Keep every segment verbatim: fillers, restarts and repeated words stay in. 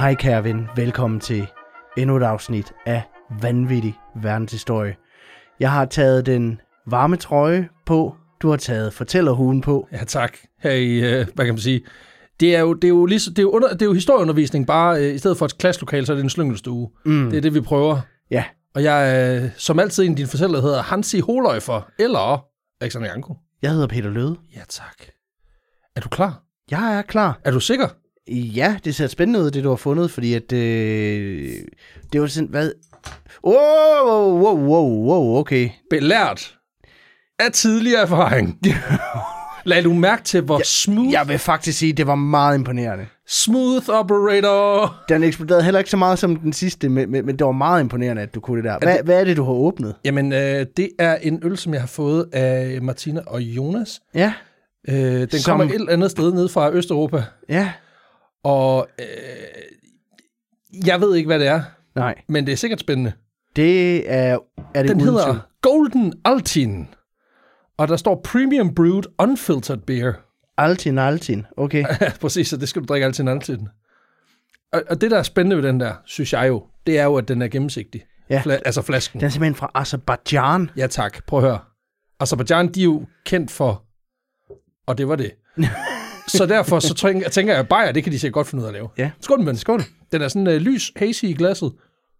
Hej kære ven, velkommen til endnu et afsnit af Vanvittig Verdenshistorie. Jeg har taget den varme trøje på, du har taget fortællerhuen på. Ja tak. Her i, øh, hvad kan man sige, det er jo, det er jo, lige, det er jo, under, det er jo historieundervisning, bare øh, i stedet for et klasselokale, så er det en slyngelstue. Mm. Det er det, vi prøver. Ja. Og jeg er, øh, som altid, en af dine fortæller hedder Hansi Holøjfer, eller Alexander Janko. Jeg hedder Peter Løde. Ja tak. Er du klar? Jeg er klar. Er du sikker? Ja, det ser spændende ud, det du har fundet, fordi at, øh, det var sådan, hvad? Wow, wow, wow, wow, okay. Belært af tidligere erfaring. Lad du mærke til, hvor ja, smooth... Jeg vil faktisk sige, det var meget imponerende. Smooth operator. Den eksploderede heller ikke så meget som den sidste, men, men, men det var meget imponerende, at du kunne det der. Hvad, det... hvad er det, du har åbnet? Jamen, øh, det er en øl, som jeg har fået af Martina og Jonas. Ja. Øh, den som... kommer et eller andet sted ned fra Østeuropa. Ja. Og øh, jeg ved ikke, hvad det er. Nej. Men det er sikkert spændende. Det er... er det den hedder tvivl? Golden Altin. Og der står Premium Brewed Unfiltered Beer. Altin, Altin. Okay. Præcis, så det skal du drikke Altin, Altin. Og, og det, der er spændende ved den der, synes jeg jo, det er jo, at den er gennemsigtig. Ja. Fla- altså flasken. Den er simpelthen fra Aserbajdsjan. Ja tak, prøv at høre. Aserbajdsjan, de er jo kendt for... Og det var det. Så derfor så tænker, tænker jeg, at bajer, det kan de sikkert godt finde ud af at lave. Ja. Skål den, ven. Skål. Den er sådan uh, lys, hazy i glasset.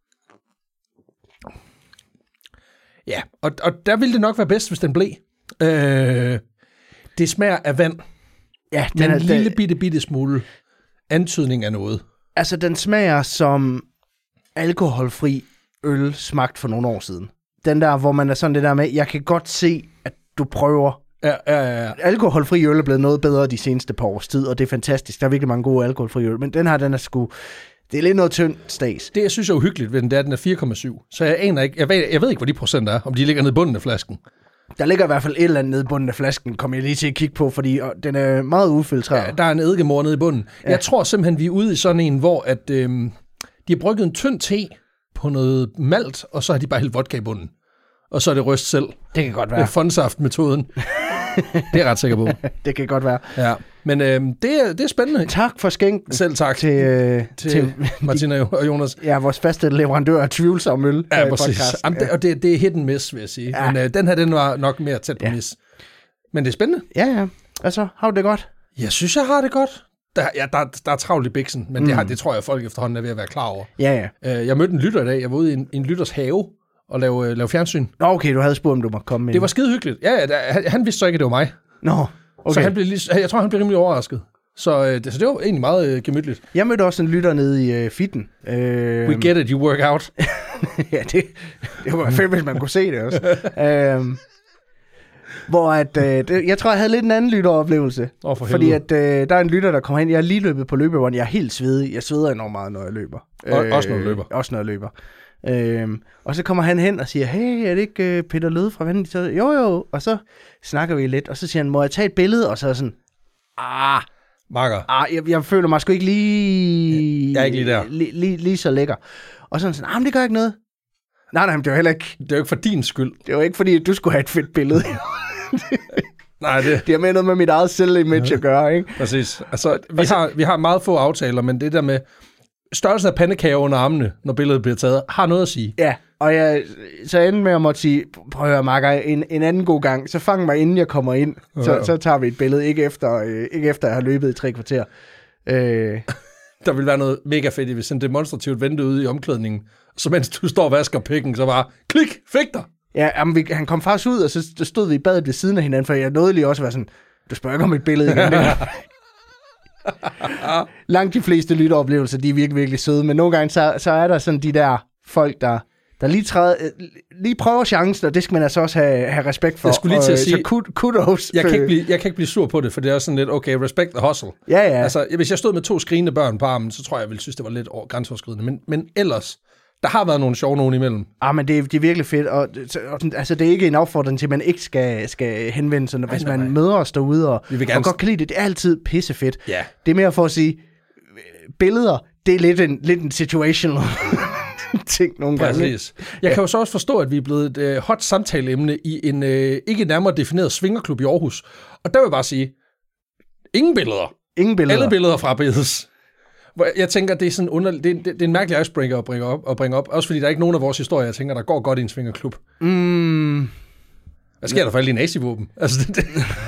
Ja, og, og der ville det nok være bedst, hvis den blev. Øh, det smager af vand. Ja, den den en er, lille bitte, bitte smule antydning af noget. Altså, den smager som alkoholfri øl smagt for nogle år siden. Den der, hvor man er sådan det der med, jeg kan godt se, at du prøver. Ja, ja, ja. Alkoholfri øl er blevet noget bedre de seneste par års tid, og det er fantastisk. Der er virkelig mange gode alkoholfri øl, men den her, den er sgu... Det er lidt noget tyndt stads. Det, jeg synes er uhyggeligt ved den, det er, at den er fire komma syv. Så jeg aner ikke... Jeg ved, jeg ved ikke, hvor de procent er, om de ligger nede i bunden af flasken. Der ligger i hvert fald et eller andet nede i bunden af flasken, kommer jeg lige til at kigge på, fordi den er meget ufiltreret. Ja, der er en eddikemor nede i bunden. Ja. Jeg tror simpelthen, vi er ude i sådan en, hvor at, øhm, de har brygget en tynd te på noget malt, og så har de bare hældt vodka i bunden. Og så er det ryst selv. Det kan godt være. Det er fondsaft-metoden. Det er jeg ret sikker på. Det kan godt være. Ja, men øhm, det, er, det er spændende. Tak for skænken. Selv tak. Til, øh, til, til Martina og Jonas. Ja, vores faste leverandør af tvivlsom øl. Ja, præcis. Jamen, det, og det, det er hit and miss, vil jeg sige. Ja. Men øh, den her, den var nok mere tæt på ja. miss. Men det er spændende. Ja, ja. Altså, har du det godt? Jeg synes, jeg har det godt. Der, ja, der, der er travlt i biksen, men mm. det, har, det tror jeg, folk efterhånden er ved at være klar over. Ja, ja. Øh, jeg mødte en lytter i dag. Jeg var ude i en, en lytters have og lave, øh, lave fjernsyn. Nå, okay, du havde spurgt, om du måtte komme med. Det var skide hyggeligt. Ja, ja der, han, han vidste så ikke, at det var mig. Nå, okay. Så han blev lige, jeg tror, han blev rimelig overrasket. Så, øh, det, så det var egentlig meget øh, gemytligt. Jeg mødte også en lytter nede i øh, fitten. Øh, We get it, you work out. Ja, det, det var fedt, hvis man kunne se det også. øh, hvor at, øh, det, jeg tror, jeg havde lidt en anden lytteroplevelse. Oh, for fordi at, øh, der er en lytter, der kommer hen. Jeg er lige løbet på løbebånd. Jeg er helt svedig. Jeg sveder enormt meget, når jeg løber. Og, øh, også når du løber. Også når jeg løber. Øhm, og så kommer han hen og siger, hey, er det ikke uh, Peter Løde fra Vandet? Jo, jo. Og så snakker vi lidt, og så siger han, må jeg tage et billede? Og så er sådan, ah, Marker. ah jeg, jeg føler mig sgu ikke lige... Jeg er ikke lige der. Lige, lige, lige så lækker. Og så er han sådan, ah, men det gør ikke noget. Nej, nej, men det var heller ikke... Det er jo ikke for din skyld. Det var ikke fordi, at du skulle have et fedt billede. Nej, det... det har med noget med mit eget selve-image at gøre, ikke? Præcis. Altså, vi, har, vi har meget få aftaler, men det der med størrelsen af pandekage under armene, når billedet bliver taget, har noget at sige. Ja, og jeg så endte med at måtte sige, prøv at høre, Marker, en, en anden god gang, så fang mig, inden jeg kommer ind, så, ja. så tager vi et billede, ikke efter, øh, ikke efter jeg har løbet i tre kvarter. Øh. Der vil være noget mega fedt, hvis han demonstrativt ventede ude i omklædningen, så mens du står og vasker pikken, så bare, klik, fik dig! Ja, jamen, vi, han kom faktisk ud, og så stod vi i badet ved siden af hinanden, for jeg nåede lige også at være sådan, du spørger ikke om et billede igen. Langt de fleste lytteoplevelser, de er virkelig, virkelig søde, men nogle gange, så, så er der sådan de der folk, der, der lige, træder, lige prøver chancen, og det skal man altså også have, have respekt for. Jeg skulle lige til at sige, så kudos. Jeg kan, ikke blive, jeg kan ikke blive sur på det, for det er også sådan lidt, okay, respect the hustle. Ja, ja. Altså, hvis jeg stod med to skrigende børn på armen, så tror jeg, jeg ville synes, det var lidt grænseoverskridende, men, men ellers... Der har været nogle sjove nogen imellem. Ah, men det er, det er virkelig fedt, og, og altså, det er ikke en opfordring til, at man ikke skal, skal henvende sig, hvis man møder os derude, og, og godt kan lide det. Det er altid pissefedt. Ja. Det er mere for at sige, billeder, det er lidt en, lidt en situational ting nogle gange. Præcis. Jeg ja. kan jo så også forstå, at vi er blevet et uh, hot samtaleemne i en uh, ikke nærmere defineret svingerklub i Aarhus. Og der vil jeg bare sige, ingen billeder. Ingen billeder. Alle billeder frabedes. Hvor jeg tænker, det er sådan under, det, er, det, det er en mærkelig icebreaker at bringe op, at bringe op. Også fordi der er ikke nogen af vores historier, jeg tænker, der går godt i en svingerklub. Mm. Hvad sker der for alle de nazivåben? Altså, det, det.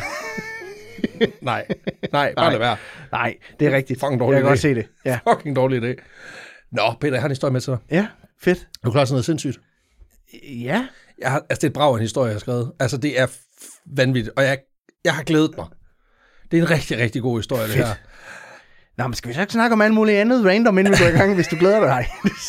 nej, nej, bare lad være. Nej, det er rigtigt. Fucking dårlig Jeg kan idé. godt se det. Ja. Fucking dårlig idé. Nå, Peter, jeg har en historie med til dig. Ja, fedt. Er du klar til noget sindssygt? Ja. Jeg har, altså, det er et brag af en historie, jeg har skrevet. Altså, det er f- vanvittigt, og jeg, jeg har glædet mig. Det er en rigtig, rigtig god historie, fedt. Det her. Nå, men skal vi så ikke snakke om alt muligt andet random, inden vi går i gang, hvis du glæder dig?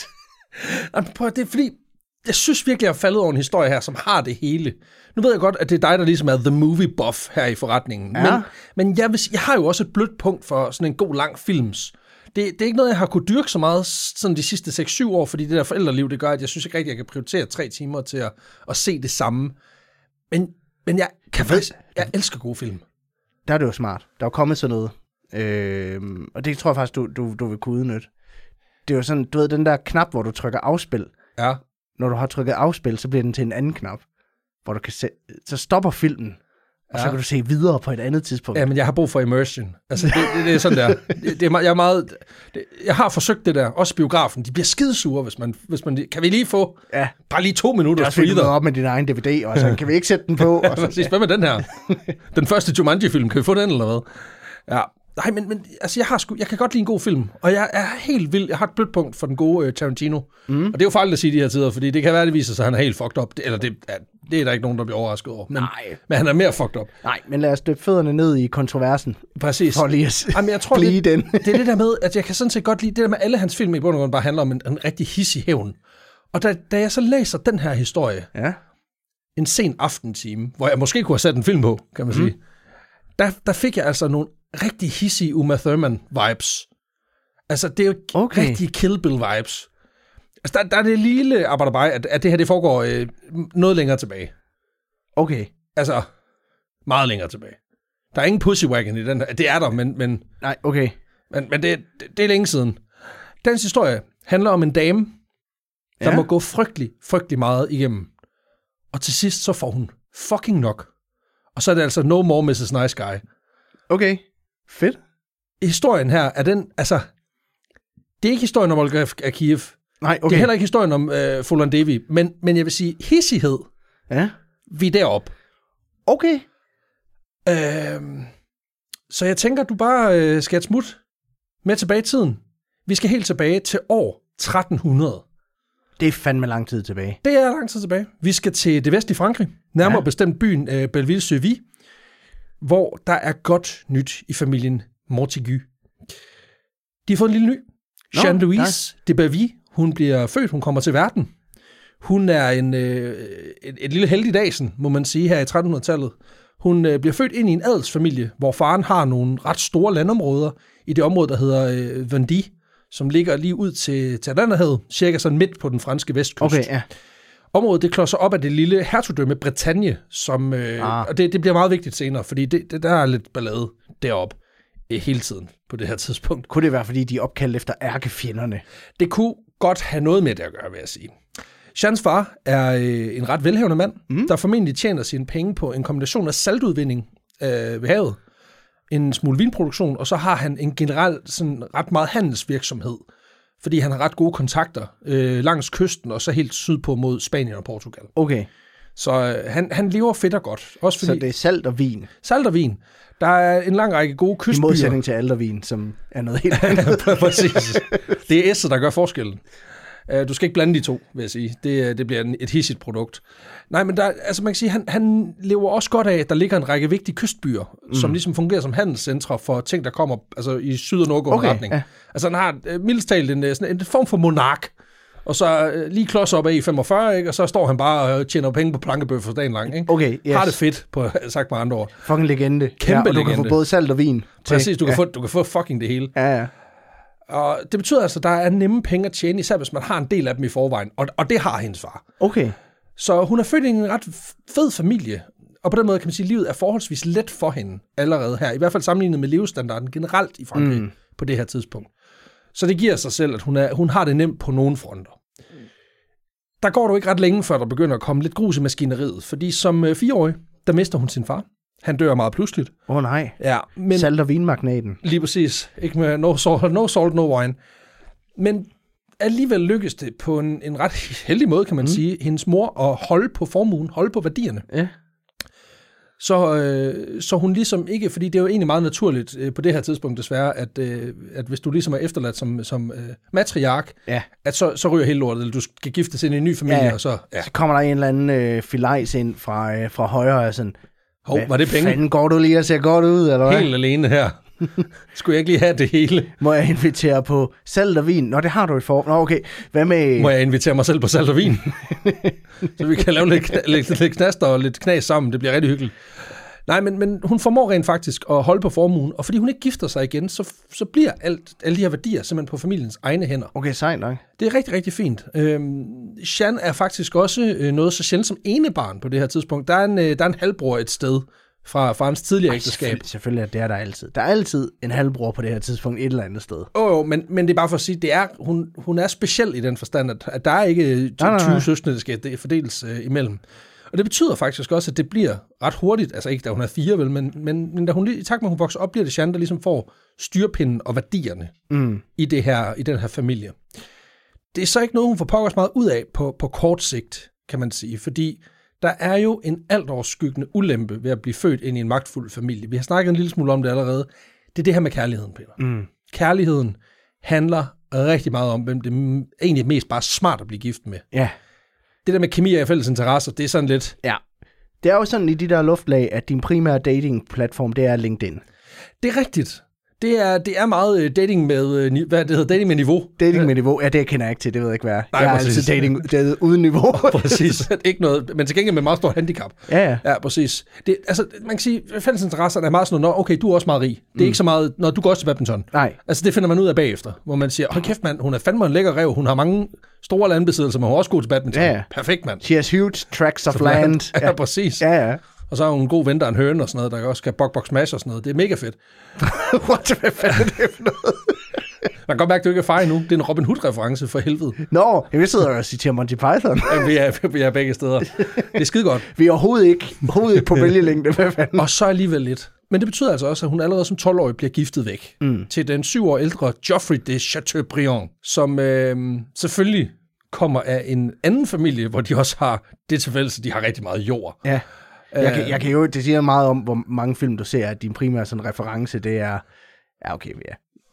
Jamen, prøv, det er fordi, jeg synes virkelig, jeg har faldet over en historie her, som har det hele. Nu ved jeg godt, at det er dig, der ligesom er the movie buff her i forretningen. Ja. Men, men jeg, vil, jeg har jo også et blødt punkt for sådan en god, lang films. Det, det er ikke noget, jeg har kunnet dyrke så meget sådan de sidste seks syv år, fordi det der forældreliv, det gør, at jeg synes ikke rigtig, jeg kan prioritere tre timer til at, at se det samme. Men, men jeg kan faktisk, jeg elsker gode film. Der er det jo smart. Der er jo kommet sådan noget. Øh, og det tror jeg faktisk, du, du, du vil kunne udnytte. Det er jo sådan, du ved, den der knap, hvor du trykker afspil. Ja. Når du har trykket afspil, så bliver den til en anden knap, hvor du kan se, så stopper filmen, og ja. Så kan du se videre på et andet tidspunkt. Ja, men jeg har brug for immersion. Altså, det, det, det er sådan der. Det, det er, jeg er meget... Det, jeg har forsøgt det der, også biografen. De bliver skidesure, hvis man, hvis man... Kan vi lige få ja. bare lige to minutter? Jeg har op med din egen D V D, og så kan vi ikke sætte den på? Og så, præcis, hvad med den her? Den første Jumanji-film, kan vi få den, eller hvad? Ja. Nej, men, men altså, jeg, har sku, jeg kan godt lide en god film, og jeg er helt vild. Jeg har et blødt punkt for den gode uh, Tarantino. Mm. Og det er jo farligt at sige de her tider, fordi det kan være, det viser sig, at han er helt fucked up. Det, eller det, ja, det er der ikke nogen, der bliver overrasket over. Men, Nej. Men han er mere fucked up. Nej, men lad os døbe fødderne ned i kontroversen. Præcis. For lige at Jamen, jeg tror, blive det, den. det er det der med, at jeg kan sådan set godt lide, det der med alle hans film i bund og grund bare handler om en, en rigtig hissig hævn. Og da, da jeg så læser den her historie, ja. en sen aftentime, hvor jeg måske kunne have sat en film på, kan man mm. sige, der, der fik jeg altså nogle rigtig hissige Uma Thurman-vibes. Altså, det er jo okay. Rigtig Kill Bill-vibes. Altså, der, der er det lille arbejderbej, at, at det her, det foregår øh, noget længere tilbage. Okay. Altså, meget længere tilbage. Der er ingen pussy wagon i den her. Det er der, men... men Nej, okay. Men, men det, det, det er længe siden. Dens historie handler om en dame, der ja. må gå frygtelig, frygtelig meget igennem. Og til sidst, så får hun fucking nok. Og så er det altså no more missus Nice Guy. Okay, fedt. Historien her er den, altså, det er ikke historien om Olga Akiyev. Nej, okay. Det er heller ikke historien om øh, Fulan Devi, men, men jeg vil sige, hissighed, ja. Vi er deroppe. Okay. Øhm, så jeg tænker, du bare øh, skal et smut med tilbage i tiden. Vi skal helt tilbage til år tretten hundrede. Det er fandme lang tid tilbage. Det er lang tid tilbage. Vi skal til det vestlige Frankrig, nærmere ja. bestemt byen øh, Belleville-sur-Vie, hvor der er godt nyt i familien Montagu. De har fået en lille ny. No, Jeanne-Louise de Bavie. Hun bliver født, hun kommer til verden. Hun er en, øh, et, et lille heldigdagsen, må man sige, her i tretten hundrede-tallet. Hun øh, bliver født ind i en adelsfamilie, hvor faren har nogle ret store landområder i det område, der hedder øh, Vendée, som ligger lige ud til, til Atlanterhavet, cirka sådan midt på den franske vestkyst. Okay, ja. Området, det klodser op af det lille hertugdømme Bretagne, som, øh, ah. og det, det bliver meget vigtigt senere, fordi det, det, der er lidt ballade deroppe øh, hele tiden på det her tidspunkt. Kunne det være, fordi de er opkaldt efter ærkefjenderne? Det kunne godt have noget med det at gøre, vil jeg sige. Jeans far er øh, en ret velhavende mand, mm. der formentlig tjener sine penge på en kombination af saltudvinding øh, ved havet, en smule vinproduktion, og så har han en generelt sådan ret meget handelsvirksomhed, fordi han har ret gode kontakter øh, langs kysten, og så helt sydpå mod Spanien og Portugal. Okay. Så øh, han, han lever fedt og godt. Også fordi, så det er salt og vin? Salt og vin. Der er en lang række gode kystbyer. I modsætning til aldervin, som er noget helt andet. Præcis. Det er S'et, der gør forskellen. Du skal ikke blande de to, vil jeg sige. Det, det bliver et hissigt produkt. Nej, men der, altså man kan sige, han, han lever også godt af, at der ligger en række vigtige kystbyer, mm. som ligesom fungerer som handelscentre for ting, der kommer altså i syd- og nordgående okay, retning. Ja. Altså han har mildest talt en, sådan en form for monark, og så lige klods op af i femogfyrre, ikke? Og så står han bare og tjener penge på plankebøffer dagen lang. Ikke? Okay, yes. Har det fedt, på sagt med andre ord. Fucking legende. Kæmpe ja, og legende. du kan få både salt og vin. Præcis, du kan, ja. få, du kan få fucking det hele. Ja, ja. Og det betyder altså, at der er nemme penge at tjene, især hvis man har en del af dem i forvejen. Og, og det har hendes far. Okay. Så hun er født i en ret fed familie. Og på den måde kan man sige, at livet er forholdsvis let for hende allerede her. I hvert fald sammenlignet med levestandarden generelt i Frankrig mm. på det her tidspunkt. Så det giver sig selv, at hun, er, hun har det nemt på nogle fronter. Der går du ikke ret længe, før der begynder at komme lidt grus i maskineriet. Fordi som fireårig, der mister hun sin far. Han dør meget pludseligt. Åh oh, nej. Ja, men salt- og vinmagnaten. Lige præcis. Ikke med no salt, no salt, no wine. Men alligevel lykkes det på en, en ret heldig måde, kan man mm. sige, hendes mor at holde på formuen, holde på værdierne. Ja. Så, øh, så hun ligesom ikke, fordi det er jo egentlig meget naturligt øh, på det her tidspunkt desværre, at, øh, at hvis du ligesom er efterladt som, som øh, matriark, ja. at så, så ryger hele lortet, eller du skal giftes ind i en ny familie, ja. og så... Ja. Så kommer der en eller anden øh, filajs ind fra, øh, fra højre, og sådan... Hov, var det penge? Fanden, går du lige og ser godt ud, eller hvad? Helt alene her. Skulle jeg ikke lige have det hele? Må jeg invitere på salt og vin? Nå, det har du i for. Nå, okay. Hvad med... Må jeg invitere mig selv på salt og vin? Så vi kan lave lidt, kn- lidt, lidt knaster og lidt knas sammen. Det bliver rigtig hyggeligt. Nej, men, men hun formår rent faktisk at holde på formuen, og fordi hun ikke gifter sig igen, så, så bliver alt, alle de her værdier simpelthen på familiens egne hænder. Okay, sejt nok. Det er rigtig, rigtig fint. Øhm, Jeanne er faktisk også øh, noget så sjældent som enebarn på det her tidspunkt. Der er en, øh, der er en halvbror et sted fra, fra hans tidligere Ej, ægteskab. Selvfølgelig, selvfølgelig er det er der altid. Der er altid en halvbror på det her tidspunkt et eller andet sted. Åh oh, jo, men, men det er bare for at sige, det er, hun, hun er speciel i den forstand, at, at der er ikke tyve søskende, der skal fordeles øh, imellem. Og det betyder faktisk også, at det bliver ret hurtigt, altså ikke da hun er fire, vel, men, men, men da hun, i takt med, at hun vokser op, bliver det Jeanne, der ligesom får styrpinden og værdierne mm. i, det her, i den her familie. Det er så ikke noget, hun får pokkers meget ud af på, på kort sigt, kan man sige, fordi der er jo en altoverskyggende ulempe ved at blive født ind i en magtfuld familie. Vi har snakket en lille smule om det allerede. Det er det her med kærligheden, Peter. Mm. Kærligheden handler rigtig meget om, hvem det er egentlig mest bare smart at blive gift med. Ja. Det der med kemi og fælles interesser, det er sådan lidt... Ja. Det er jo sådan i de der luftlag, at din primære dating-platform, det er LinkedIn. Det er rigtigt. Det er, det er meget dating med, hvad det hedder, dating med niveau. Dating med niveau, ja, det kender jeg ikke til, det ved jeg ikke, hvad er. Nej, jeg er præcis. altid dating det er uden niveau. Præcis, ikke noget, men til gengæld med meget stort handicap. Ja, ja. Ja, præcis. Det, altså, man kan sige, fælles interesser er meget sådan noget, okay, du er også meget rig. Det er mm. ikke så meget, når du går også til badminton. Nej. Altså, det finder man ud af bagefter, hvor man siger, hold kæft mand, hun er fandme en lækker rev, hun har mange store landbesiddelser, men hun er også god til badminton. Ja, ja. Perfekt, mand. She has huge tracts of land. land. Ja, ja, præcis. Ja, ja. Og så har hun en god ven, der er en høne og sådan noget, der også kan bok, bok, smash og sådan noget. Det er mega fedt. What, hvad fanden er det for noget? Man kan godt mærke, at du ikke er far endnu. Det er en Robin Hood-reference for helvede. Nå, jeg sidder og citerer Monty Python. Ja, vi, er, vi er begge steder. Det er skide godt. Vi er overhovedet ikke, overhovedet ikke på bølgelængde. Hvad fanden? Og så alligevel lidt. Men det betyder altså også, at hun allerede som tolv-årig bliver giftet væk mm. til den syv år ældre Geoffrey de Chateaubriand, som øh, selvfølgelig kommer af en anden familie, hvor de også har det tilfælde, så de har rigtig meget jord. Ja. Jeg kan, jeg kan jo, det siger meget om, hvor mange film du ser, at din primære sådan reference, det er, ja okay, ja,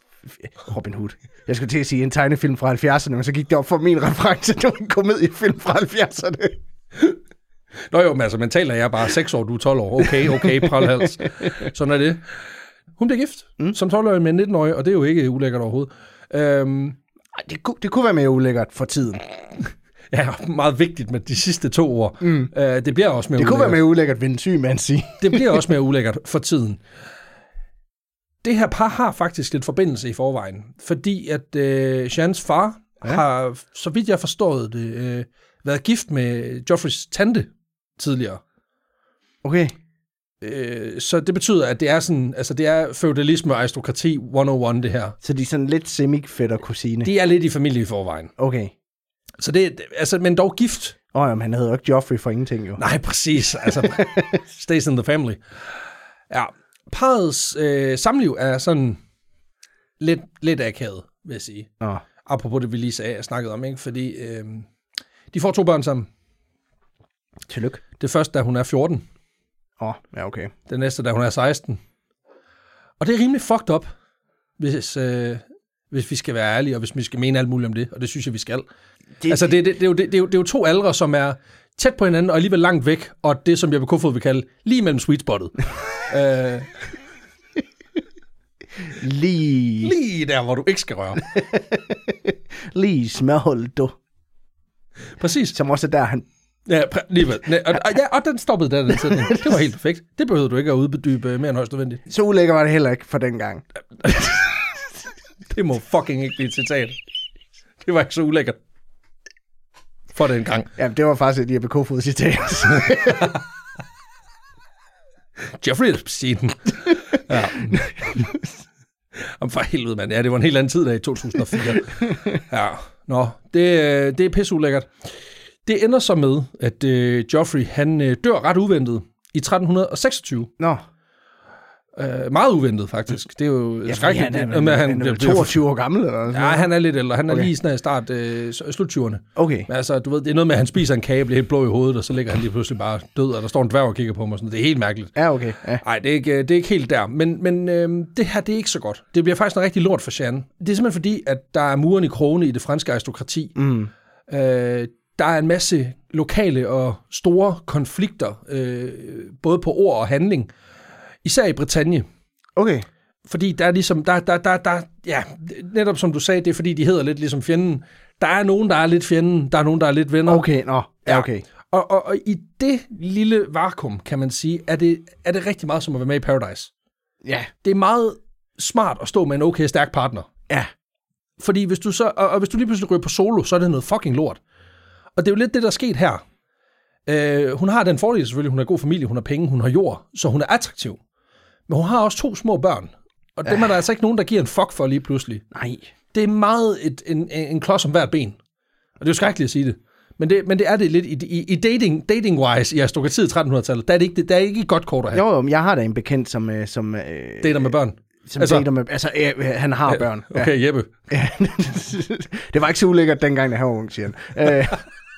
Robin Hood. Jeg skulle til at sige en tegnefilm fra halvfjerdserne, men så gik det op for min reference, det var en komediefilm fra halvfjerdserne. Nå jo, men altså mentalt er jeg bare seks år, du er tolv år. Okay, okay, pralhals. Sådan er det. Hun bliver gift mm. som tolv-årig med en nitten-årig, og det er jo ikke ulækkert overhovedet. Øhm, det, kunne, det kunne være mere ulækkert for tiden. Ja, meget vigtigt med de sidste to år. Mm. Uh, det bliver også mere Det kunne ulækkert. være mere ulækkert, vil en syg mand sige. Det bliver også mere ulækkert for tiden. Det her par har faktisk lidt forbindelse i forvejen, fordi at uh, Jeannes far ja. har, så vidt jeg forstået det, uh, været gift med Geoffreys tante tidligere. Okay. Uh, så det betyder, at det er sådan, altså det er feudalisme og aristokrati et nul et, det her. Så de er sådan lidt semi-fætter kusine. De er lidt i familie i forvejen. Okay. Så det, altså, men dog gift. Åh, oh, jamen, han hedder jo ikke Geoffrey for ingenting, jo. Nej, præcis. Altså, stays in the family. Ja, parrets øh, samliv er sådan lidt, lidt akavet, vil jeg sige. Oh. Apropos det, vi lige sagde, snakkede om, ikke? Fordi øh, de får to børn sammen. Tillykke. Det første, da hun er fjorten. Åh, oh, ja, okay. Det næste, da hun er seksten. Og det er rimelig fucked up, hvis... Øh, hvis vi skal være ærlige, og hvis vi skal mene alt muligt om det, og det synes jeg, vi skal. Det, altså, det, det, det, er jo, det, det, er jo, det er jo to aldre, som er tæt på hinanden, og alligevel langt væk, og det, som Jeppe Kofod vil kalde, lige mellem sweet spottet. uh, lige... Lige der, hvor du ikke skal røre. Lige smørhullet, du. Præcis. Som også er der, han... Ja, præ- lige vel. Og, og, ja, og den stoppede der, den sætning. Det var helt perfekt. Det behøvede du ikke at udbedybe mere end højst nødvendigt. Så ulækker var det heller ikke for den gang. Det må fucking ikke blive et citat. Det var ikke så ulækkert. For den gang. Ja, det var faktisk et Jeppe Kofod citat. Geoffrey Epstein. Ja. Om for helvede, mand. Ja, det var en helt anden tid der i to tusind og fire. Ja, nå. Det, det er pisse ulækkert. Det ender så med, at uh, Geoffrey, han uh, dør ret uventet i tretten seksogtyve. Nå. Uh, meget uventet, faktisk. Det er jo ja, skrækkeligt. Han er, han, han, han er toogtyve år gammel, eller sådan. Ja, han er lidt ældre. Han er okay. lige snart i start øh, sluttyverne. Okay. Men altså, du ved, det er noget med, at han spiser en kage, bliver helt blå i hovedet, og så ligger han lige pludselig bare død, og der står en dværg og kigger på mig. Sådan. Det er helt mærkeligt. Ja, okay. Nej, ja. det, er ikke, det er ikke helt der. Men, men øh, det her, det er ikke så godt. Det bliver faktisk noget rigtig lort for Jeanne. Det er simpelthen fordi, at der er muren i krogene i det franske aristokrati. Mm. Øh, der er en masse lokale og store konflikter, øh, både på ord og handling. Især i Bretagne. Okay. Fordi der er ligesom, der, der, der, der, ja, netop som du sagde, det er fordi, de hedder lidt ligesom fjenden. Der er nogen, der er lidt fjenden, der er nogen, der er lidt venner. Okay, nå, ja, okay. Ja. Og, og, og i det lille vakuum, kan man sige, er det, er det rigtig meget som at være med i Paradise. Ja. Det er meget smart at stå med en okay stærk partner. Ja. Fordi hvis du så, og, og hvis du lige pludselig ryger på solo, så er det noget fucking lort. Og det er jo lidt det, der er sket her. Øh, hun har den fordel selvfølgelig, hun har god familie, hun har penge, hun har jord, så hun er attraktiv. Men hun har også to små børn. Og dem ja. er der altså ikke nogen, der giver en fuck for lige pludselig. Nej. Det er meget et, en, en klods om hvert ben. Og det er jo skrækkeligt at sige det. Men det, men det er det lidt i, i, i dating, dating-wise i aristokratiet i trettenhundredetallet. Der er det ikke, der er ikke et godt kort at have. Jo, jeg har da en bekendt, som... som øh, dater med børn? Som altså, dater med... Altså, øh, han har ja, børn. Okay, ja. Jeppe. Det var ikke så ulækkert dengang, da han var ung, siger han. Øh.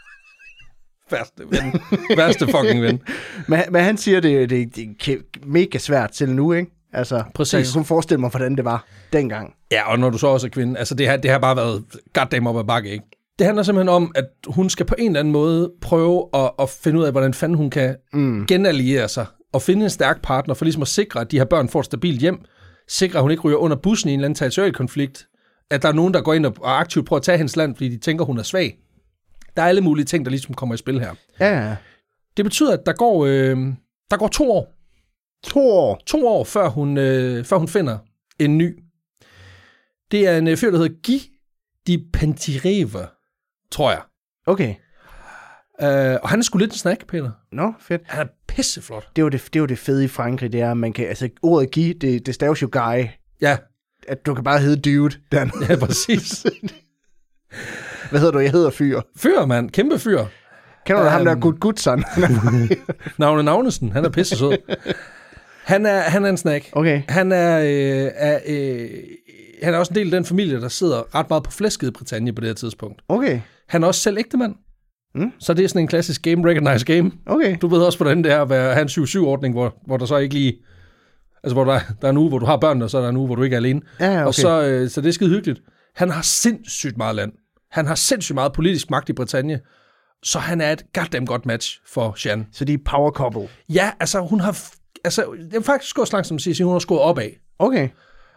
Værste ven. Værste fucking ven. men, men han siger, det, det, det er mega svært til nu, ikke? Altså, præcis. Så jeg kan kun forestille mig, hvordan det var dengang. Ja, og når du så også er kvinde, altså det har, det har bare været goddamn op ad bakke, ikke? Det handler simpelthen om, at hun skal på en eller anden måde prøve at, at finde ud af, hvordan fanden hun kan mm. genalliere sig, og finde en stærk partner, for ligesom at sikre, at de her børn får et stabilt hjem, sikre, at hun ikke ryger under bussen i en eller anden territorial konflikt, at der er nogen, der går ind og aktivt prøver at tage hendes land, fordi de tænker, hun er svag. Der er alle mulige ting, der ligesom kommer i spil her. Ja. Det betyder, at der går, øh, der går to år. To år? To år, før hun, øh, før hun finder en ny. Det er en øh, fyr, der hedder Guy de Pentireve, tror jeg. Okay. Øh, og han er sgu lidt en snack, Peter. Nå, fedt. Han er pisseflot. Det er jo det, det, er jo det fede i Frankrig, det er, at man kan, altså ordet Guy, det, det staves jo guy. Ja. At du kan bare hedde dude. Dan. Ja, præcis. Hvad hedder du? Jeg hedder Fyr. Fyr, mand. Kæmpe fyr. Kender du um, ham der Gud Gudson? Navne Navnesen. Han er pisse sød. Han er, han er en snack. Okay. Han er, øh, er, øh, han er også en del af den familie, der sidder ret meget på flæsket i Bretagne på det her tidspunkt. Okay. Han er også selv ægtemand. Mm. Så det er sådan en klassisk game recognize game. Okay. Du ved også, hvordan det er at være, have en syv syv-ordning, hvor, hvor der så ikke lige... Altså, hvor der, der er en uge, hvor du har børn, og så er der en uge, hvor du ikke er alene. Ja, okay. Og så, øh, så det er skide hyggeligt. Han har sindssygt meget land. Han har sindssygt meget politisk magt i Bretagne. Så han er et goddamn godt match for Jeanne. Så de er power couple? Ja, altså hun har... Altså, det er faktisk gået så langt, som at sige, at hun har skåret opad. Okay.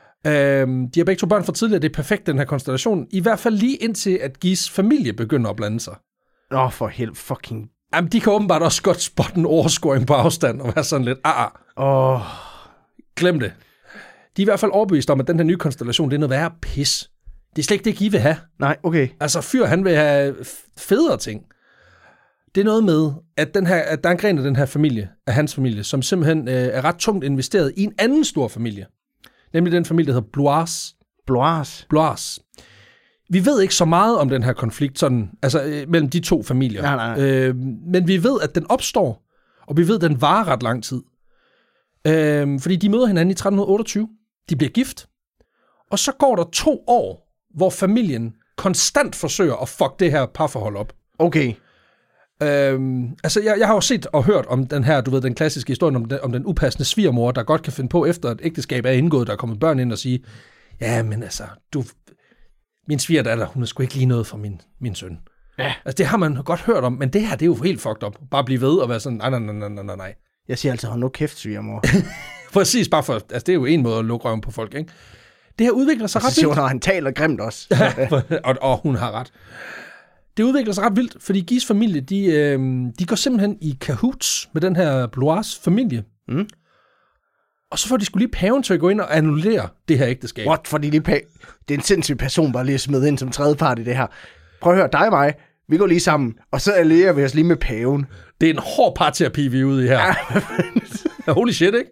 Øhm, de har begge to børn fra tidligere. Det er perfekt, den her konstellation. I hvert fald lige indtil, at Gis familie begynder at blande sig. Åh, oh, for helt fucking... Jamen, de kan åbenbart også godt spotte en overscoring på afstand og være sådan lidt, ah, ah. Åh... Oh. Glem det. De er i hvert fald overbevist om, at den her nye konstellation, det er noget værre pis. Det er slet ikke det, Guy vil have. Nej, okay. Altså, fyr, han vil have federe ting. Det er noget med, at, den her, at der er en gren af den her familie, af hans familie, som simpelthen øh, er ret tungt investeret i en anden stor familie. Nemlig den familie, der hedder Blois. Blois? Blois. Vi ved ikke så meget om den her konflikt, sådan, altså øh, mellem de to familier. Nej, nej, nej. Øh, men vi ved, at den opstår, og vi ved, at den varer ret lang tid. Øh, fordi de møder hinanden i tretten otteogtyve. De bliver gift. Og så går der to år, hvor familien konstant forsøger at fuck det her parforhold op. Okay. Øhm, altså, jeg, jeg har jo set og hørt om den her, du ved, den klassiske historie om den, om den upassende svigermor, der godt kan finde på, efter et ægteskab er indgået, der er kommet børn ind og sige, ja, men altså, du, min svigerdatter, hun er sgu ikke lige noget for min, min søn. Ja. Altså, det har man godt hørt om, men det her, det er jo helt fucked up. Bare blive ved og være sådan, nej, nej, nej, nej, nej, nej. Jeg siger altså, hold nu kæft, svigermor. Præcis, bare for, altså, det er jo en måde at lukke røven på folk, ikke? Det her udvikler sig ret vildt. Så han taler grimt også. og, og hun har ret. Det udvikler sig ret vildt, fordi Gis familie, de, øh, de går simpelthen i cahoots med den her Blois familie. Mm. Og så får de skulle lige paven til at gå ind og annullere det her ægteskab. What? Fordi de pa- det er en sindssyg person, bare lige at smide ind som tredjepart i det her. Prøv at høre, dig og mig, vi går lige sammen, og så allierer vi os lige med paven. Det er en hård parterapi, vi er ude i her. Holy shit, ikke?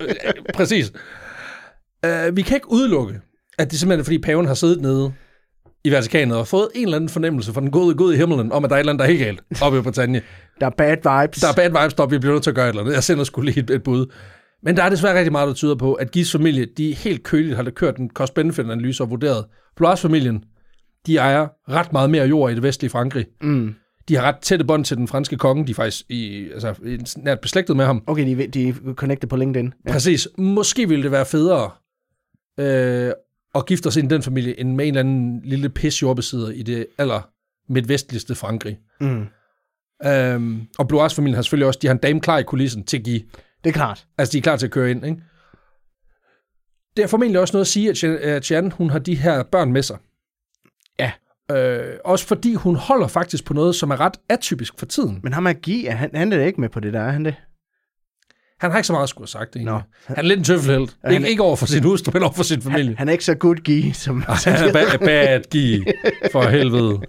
Præcis. Uh, vi kan ikke udelukke, at det simpelthen er, fordi paven har siddet nede i Vatikanet og fået en eller anden fornemmelse fra den gode Gud i himlen, om at der er et eller andet, der er helt galt oppe i Bretagne. Der er bad vibes. Der er bad vibes, der vi bliver nødt til at gøre et eller andet. Jeg sender skulle lige et, et bud. Men der er desværre rigtig meget, der tyder på, at Guys familie, de helt køligt har kørt en cost-benefit-analyse og vurderet. Blois-familien, de ejer ret meget mere jord i det vestlige Frankrig. Mm. De har ret tætte bånd til den franske konge. De er faktisk i, altså, nært beslægtet med ham. Okay, de, de er connected på LinkedIn. Ja. Præcis. Måske ville det være federe øh, at gifte os ind i den familie, end med en eller anden lille pis jordbesidder i det aller midtvestligste Frankrig. Mm. Øhm, og Blois-familien har selvfølgelig også, de har en dame klar i kulissen til at give. Det er klart. Altså, de er klar til at køre ind, ikke? Det er formentlig også noget at sige, at Jeanne, hun har de her børn med sig. Ja. Øh, også fordi hun holder faktisk på noget, som er ret atypisk for tiden. Men ham er Guy, han, han er ikke med på det der, er han det? Han har ikke så meget at skulle have sagt, egentlig. Nå. Han er lidt en tøffelhelt. Ja, ikke, ikke over for sin hustru, men over for sin familie. Han, han er ikke så good Guy, som... Ej, han er bad, bad Guy, for helvede.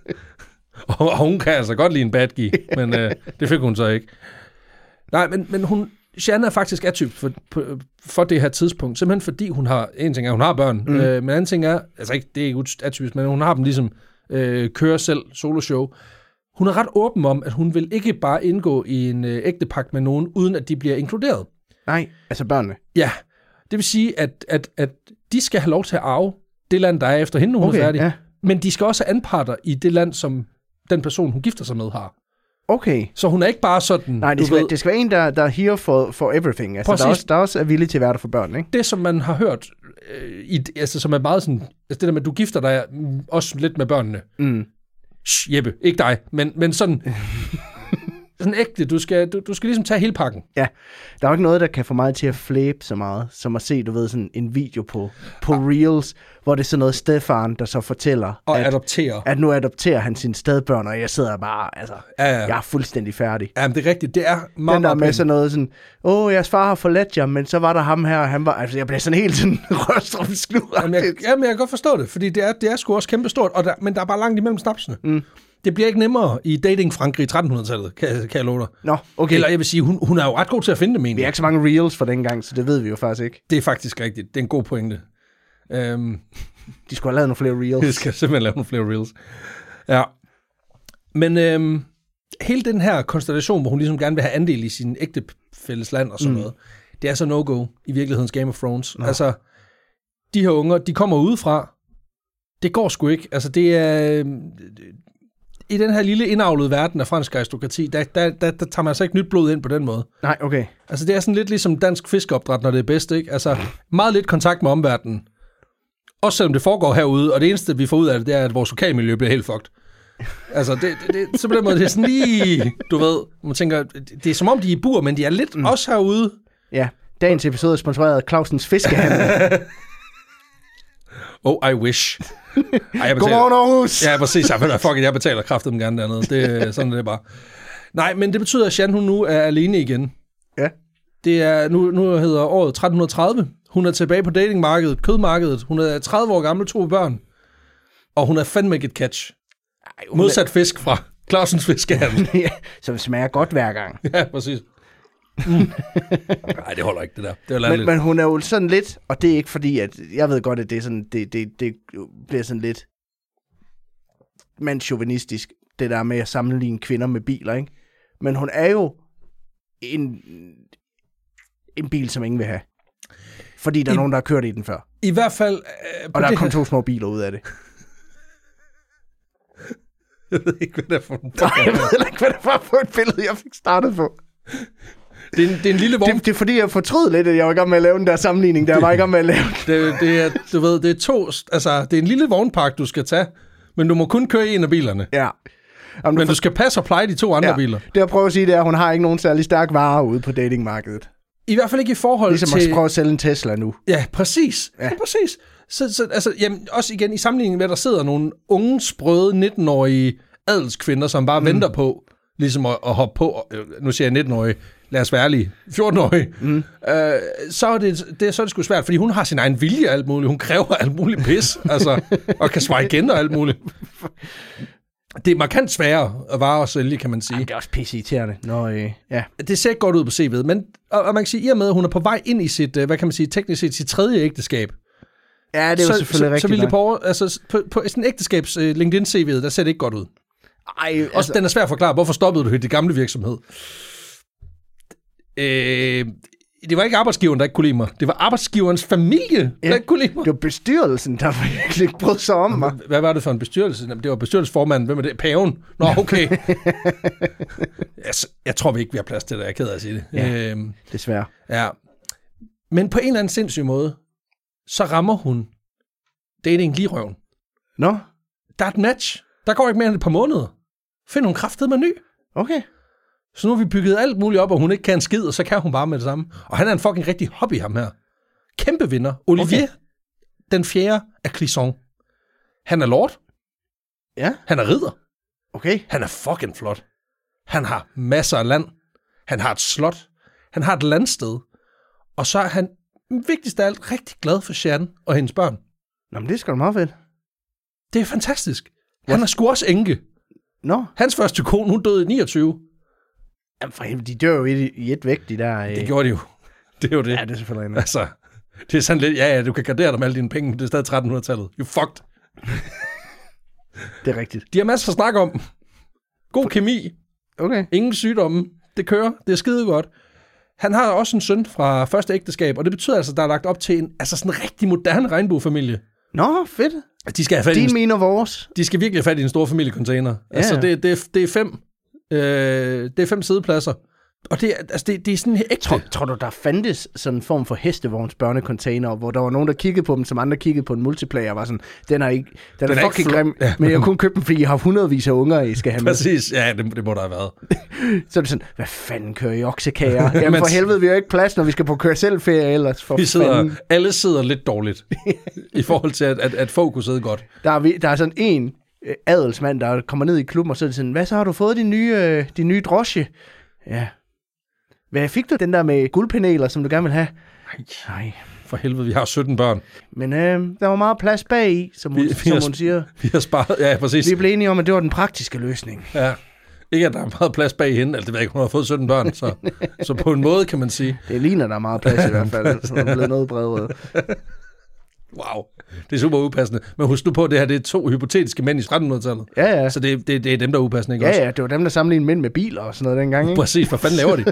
Og, og hun kan altså godt lide en bad Guy, men øh, det fik hun så ikke. Nej, men, men hun... Jeanne er faktisk atypisk for, for det her tidspunkt, simpelthen fordi hun har, en ting er, hun har børn, mm. øh, men anden ting er, altså ikke, det er ikke atypisk, men hun har dem ligesom øh, kører selv, soloshow. Hun er ret åben om, at hun vil ikke bare indgå i en øh, ægtepagt med nogen, uden at de bliver inkluderet. Nej, altså børnene. Ja, det vil sige, at, at, at de skal have lov til at arve det land, der er efter hende, hun okay, er færdig. Ja. Men de skal også have anparter i det land, som den person, hun gifter sig med, har. Okay. Så hun er ikke bare sådan... Nej, det skal, ved, det skal være en, der, der er here for, for everything. Altså, der, også, der også er villig til at være der for børn, ikke? Det, som man har hørt, øh, i, altså, som er meget sådan... Altså, det der med, at du gifter dig også lidt med børnene. Mm. Shh, Jeppe, ikke dig, men, men sådan... sådan ægte, du skal, du, du skal ligesom tage hele pakken. Ja, der er jo ikke noget, der kan få mig til at flæbe så meget, som at se, du ved, sådan en video på, på ah. Reels, hvor det er sådan noget stedfaren, der så fortæller, og at, adopterer. at nu adopterer han sine stedbørn, og jeg sidder bare, altså, ja, ja. jeg er fuldstændig færdig. Ja, men det er rigtigt, det er meget, den der med sådan noget sådan, åh, jeres far har forladt jer, men så var der ham her, og han var, altså, jeg blev sådan helt sådan røstrumsklud. Jamen, jeg, jamen, jeg kan godt forstå det, fordi det er, det er sgu også kæmpestort, og der, men der er bare langt imellem snapsene. Mm. Det bliver ikke nemmere i dating Frankrig i trettenhundredetallet, kan, kan jeg love dig. Nå, okay. Eller jeg vil sige, hun, hun er jo ret god til at finde dem egentlig. Vi er ikke så mange reels for dengang, så det ved vi jo faktisk ikke. Det er faktisk rigtigt. Det er en god pointe. Um, De skulle have lavet nogle flere reels. De skal simpelthen lave nogle flere reels. Ja. Men øhm, hele den her konstellation, hvor hun ligesom gerne vil have andel i sin ægtefælles land og sådan mm. noget, det er så no-go i virkelighedens Game of Thrones. Nå. Altså, de her unger, de kommer udefra. Det går sgu ikke. Altså, det er... I den her lille indavlede verden af fransk aristokrati, der, der, der, der tager man altså ikke nyt blod ind på den måde. Nej, okay. Altså, det er sådan lidt ligesom dansk fiskeopdræt, når det er bedst, ikke? Altså, meget lidt kontakt med omverdenen. Også selvom det foregår herude, og det eneste, vi får ud af det, det er, at vores lokalmiljø bliver helt fucked. Altså, det, det, det, så på den måde, det er sådan lige, du ved, man tænker, det er som om, de er i bur, men de er lidt mm. også herude. Ja, dagens episode er sponsoreret af Clausens Fiskehandel. Oh, I wish. Ej, jeg betaler... Godmorgen, Aarhus! Ja, præcis. Jeg, fuck, jeg betaler kraftedeme gerne dernede. Det, sådan er det bare. Nej, men det betyder, at Jeanne, hun nu er alene igen. Ja. Det er, nu, nu hedder året tretten tredive. Hun er tilbage på datingmarkedet, kødmarkedet. Hun er tredive år gammel, to børn. Og hun er fandme et catch. Ej, modsat er... fisk fra Clausens Fiskehandel. Ja, som smager godt hver gang. Ja, præcis. Mm. Nej, det holder ikke, det der. Det men, men hun er jo sådan lidt, og det er ikke fordi, at jeg ved godt, at det, er sådan, det, det, det bliver sådan lidt mandschauvinistisk, det der med at sammenligne kvinder med biler, ikke? Men hun er jo en, en bil, som ingen vil have. Fordi der I, er nogen, der har kørt i den før. I hvert fald... Øh, og der er kommet to små biler ud af det. Jeg ved ikke, hvad det er for en Nej, jeg ved ikke, hvad det var for et billede, jeg fik startet på. Det er, en, det er en lille vogn... Det, det er fordi, jeg fortrød lidt, at jeg var i gang med at lave den der sammenligning, der jeg var i gang med at lave. det, det er, du ved, det er to... Altså, det er en lille vognpark, du skal tage, men du må kun køre i en af bilerne. Ja. Jamen, men du, for... du skal passe og pleje de to andre ja. biler. Det jeg prøver at sige, det er, at hun har ikke nogen særlig stærk varer ude på datingmarkedet. I hvert fald ikke i forhold ligesom til... Ligesom at prøve at sælge en Tesla nu. Ja, præcis. Ja, ja præcis. Så, så, altså, jamen, også igen i sammenligning med, at der sidder nogle unge, sprøde, nitten-årige adelskvinder, som bare mm. venter på, ligesom at, at hoppe på, nu siger jeg nitten-årige, lad os være ærlige, fjorten-årige, mm. øh, så, er det, det, så er det sgu svært, fordi hun har sin egen vilje og alt muligt, hun kræver alt muligt pis, altså, og kan svare igen og alt muligt. Det er markant sværere at vare og sælge, kan man sige. Jamen, det er også pisseirriterende. Nå, øh, ja. Det ser ikke godt ud på C V'et, men og, og man kan sige, i og med, at hun er på vej ind i sit, hvad kan man sige, teknisk set sit tredje ægteskab, Ja, det er jo så, selvfølgelig så, rigtigt. Så ville det på, over, altså, på, på sådan en ægteskabs uh, LinkedIn-C V'et, der ser det ikke godt ud. Ej, altså... Også den er svær at forklare, hvorfor stoppede du i det gamle virksomhed? Øh, det var ikke arbejdsgiveren, der ikke kunne lide mig. Det var arbejdsgiverens familie, ja, der ikke kunne lide mig. Det var bestyrelsen, der virkelig ikke brød sig om mig. Hvad var det for en bestyrelse? Det var bestyrelsesformanden. Hvem er det? Paven? Nå, okay. jeg, jeg tror vi ikke, vi har plads til det. Jeg er ked af at sige det. Ja, øhm, desværre. Ja. Men på en eller anden sindssyg måde, så rammer hun dating lige røven. Nå? Der er et match. Der går ikke mere end et par måneder. Find hun kraftet med ny. Okay. Så nu har vi bygget alt muligt op, og hun ikke kan en skid, og så kan hun bare med det samme. Og han er en fucking rigtig hobby, ham her. Kæmpe vinder. Olivier, okay. Den fjerde af Clisson. Han er lord. Ja. Han er ridder. Okay. Han er fucking flot. Han har masser af land. Han har et slot. Han har et landsted. Og så er han, vigtigst af alt, rigtig glad for Jeanne og hendes børn. Nå, men det er sgu da meget fedt. Det er fantastisk. What? Han er sgu også enke. Nå. Hans første kone, hun døde i niogtyve. Jamen for helvede, de dør jo i, i et væk, de der... Øh... Det gjorde de jo. Det er jo det. Ja, det er selvfølgelig en. Altså, det er sådan lidt, ja, ja, du kan gardere dig med alle dine penge, men det er stadig trettenhundredetallet. You fucked. Det er rigtigt. De har masser at snakke om. God kemi. Okay. Ingen sygdomme. Det kører. Det er skide godt. Han har også en søn fra første ægteskab, og det betyder altså, at der er lagt op til en altså sådan en rigtig moderne regnbuefamilie. Nå, fedt. De skal have fat i de en, mener vores. De skal virkelig have fat i en stor familiecontainer. Ja. Altså, det, det, det er fem. Øh, det er fem sædepladser. Og det, altså, det, det er sådan ægte. Tror, tror du, der fandtes sådan en form for hestevogns børnecontainer, hvor der var nogen, der kiggede på dem, som andre kiggede på en multiplayer, og var sådan, den er ikke, den, den er, er fucking grim, ja, men jeg kunne købe den, fordi jeg har hundredvis af unger, I skal have med. Præcis, ja, det, det må der have været. Så er det sådan, hvad fanden kører I oksekager? Jamen for helvede, vi har ikke plads, når vi skal på køre selv ferie ellers. For vi sidder, alle sidder lidt dårligt, i forhold til, at, at, at fokuset er godt. Der er, vi, der er sådan en adelsmand, der kommer ned i klubben, og så er det sådan, hvad så har du fået din nye, øh, din nye drosje? Ja. Hvad fik du den der med guldpaneler, som du gerne vil have? Nej, Nej. For helvede, vi har sytten børn. Men øh, der var meget plads bag i, som, hun, vi, vi som har, hun siger. Vi har sparet, ja, præcis. Vi blev enige om, at det var den praktiske løsning. Ja, ikke at der er meget plads bag hende, altså det ved jeg ikke, hun har fået sytten børn, så, så på en måde kan man sige. Det ligner, der er meget plads i hvert fald, så den er blevet noget bredere. Wow, det er super upassende. Men husk nu på, at det her det er to hypotetiske mænd i trettenhundredetallet. Ja, ja. Så det, det, det er dem, der er upassende, ikke ja, også? Ja, det var dem, der sammenlignede mænd med biler og sådan noget dengang, ikke? Præcis, hvad fanden laver de?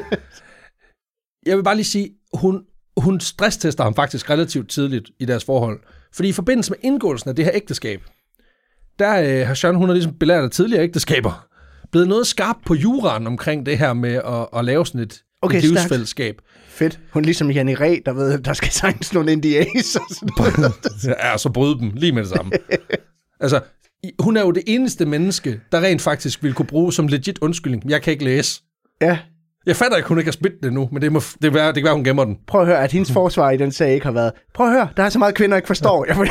Jeg vil bare lige sige, hun, hun stresstester ham faktisk relativt tidligt i deres forhold. Fordi i forbindelse med indgåelsen af det her ægteskab, der øh, har Jeanne, hun har ligesom belært af tidligere ægteskaber, blevet noget skarp på juraen omkring det her med at, at lave sådan et, okay, et livsfællesskab. Fedt. Hun er ligesom Janne Ræ, der ved, der skal signes nogle N D A's. Ja, så bryde dem lige med det samme. Altså, hun er jo det eneste menneske, der rent faktisk vil kunne bruge som legit undskyldning. Jeg kan ikke læse. Ja. Jeg fatter ikke, hun ikke har smidt det nu, men det, må, det, kan være, det kan være, hun gemmer den. Prøv at høre, at hendes forsvar i den sag ikke har været, prøv at høre, der er så meget kvinder, ikke forstår. Jeg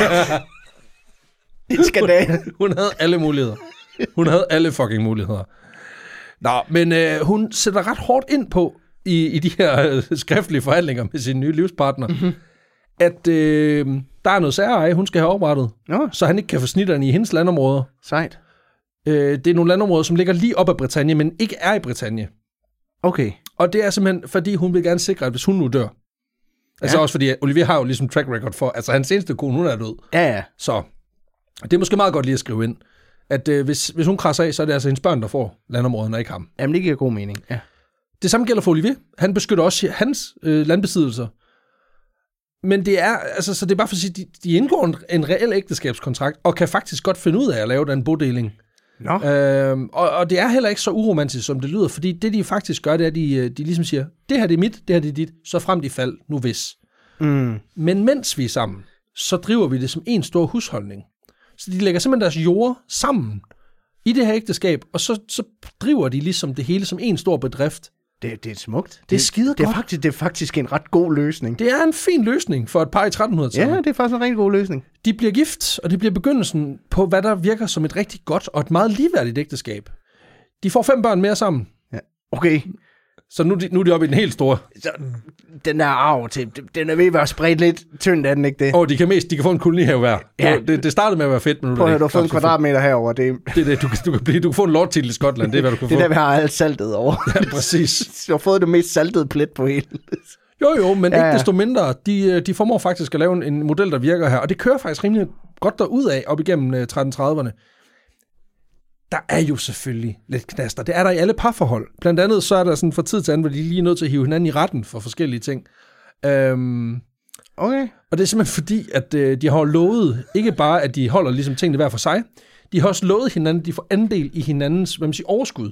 det er skandale. Hun, hun havde alle muligheder. Hun havde alle fucking muligheder. Nå, men øh, hun sætter ret hårdt ind på, i, i de her øh, skriftlige forhandlinger med sin nye livspartner, mm-hmm. at øh, der er noget særeje, hun skal have oprettet, Nå. så han ikke kan få snitterne i hendes landområder. Sejt. Øh, det er nogle landområder, som ligger lige op ad Bretagne, men ikke er i Bretagne. Okay. Og det er simpelthen, fordi hun vil gerne sikre, at hvis hun nu dør, altså ja. Også fordi Olivier har jo ligesom track record for, altså hans eneste kone, hun er død. Ja, ja. Så det er måske meget godt lige at skrive ind, at øh, hvis, hvis hun krasser af, så er det altså hendes børn, der får landområderne, og ikke ham. Jamen, det giver god mening, ja. Det samme gælder for Olivier. Han beskytter også hans øh, landbesiddelser. Men det er, altså, så det er bare for at sige, de, de indgår en, en reel ægteskabskontrakt, og kan faktisk godt finde ud af at lave den bodeling. Nå. Øhm, og, og det er heller ikke så uromantisk, som det lyder, fordi det, de faktisk gør, det er, at de, de ligesom siger, det her det er mit, det her det er dit, så frem de fald, nu hvis. Mm. Men mens vi er sammen, så driver vi det som en stor husholdning. Så de lægger simpelthen deres jord sammen i det her ægteskab, og så, så driver de ligesom det hele som en stor bedrift. Det, det er smukt. Det, det er skide godt. Det er, faktisk, det er faktisk en ret god løsning. Det er en fin løsning for et par i trettenhundredetallet. Ja, det er faktisk en rigtig god løsning. De bliver gift, og det bliver begyndelsen på, hvad der virker som et rigtig godt og et meget ligeværdigt ægteskab. De får fem børn mere sammen. Ja. Okay. Så nu, nu er de oppe i den helt store. Så, den der arv til, den er ved at være spredt lidt tyndt af den, ikke det? Åh, oh, de kan mest, de kan få en kolonihave hver. Ja. Det, det startede med at være fedt, men nu Prøv at du har fået en kvadratmeter herover. Det... det er det, du, du, kan blive, du kan få en lordtitel i Skotland, det er, hvad du kan det få. Det er der, vi har alt saltet over. Ja, præcis. Du har fået det mest saltede plet på hele. Jo, jo, men Ja, ikke ja. desto mindre. De, de formår faktisk at lave en, en model, der virker her, og det kører faktisk rimelig godt derudad op igennem uh, tretten trediverne. Der er jo selvfølgelig lidt knaster. Det er der i alle parforhold. Blandt andet så er der sådan fra tid til anden, hvor de lige er nødt til at hive hinanden i retten for forskellige ting. Øhm, Okay. og det er simpelthen fordi, at øh, de har lovet, ikke bare at de holder ligesom tingene hver for sig, de har også lovet hinanden, at de får andel i hinandens, hvad man siger, overskud.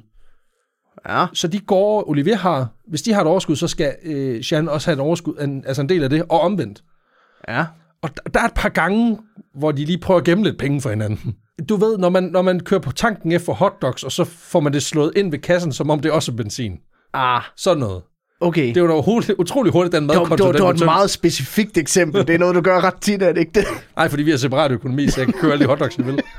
Ja. Så de går, Olivier har, hvis de har et overskud, så skal øh, Jean også have et overskud, en, altså en del af det, og omvendt. Ja. Og der, der er et par gange, hvor de lige prøver at gemme lidt penge for hinanden. Du ved, når man, når man kører på tanken efter hotdogs, og så får man det slået ind ved kassen, som om det også er benzin. Ah, Sådan noget. okay. Det er jo da hurtigt, utrolig hurtigt, den Det var, madkonto. det var, det var den et tømt. meget specifikt eksempel. Det er noget, du gør ret tit, er det ikke det? Nej, fordi vi har separat økonomi, så jeg kan køre alle de hotdogs, jeg vil.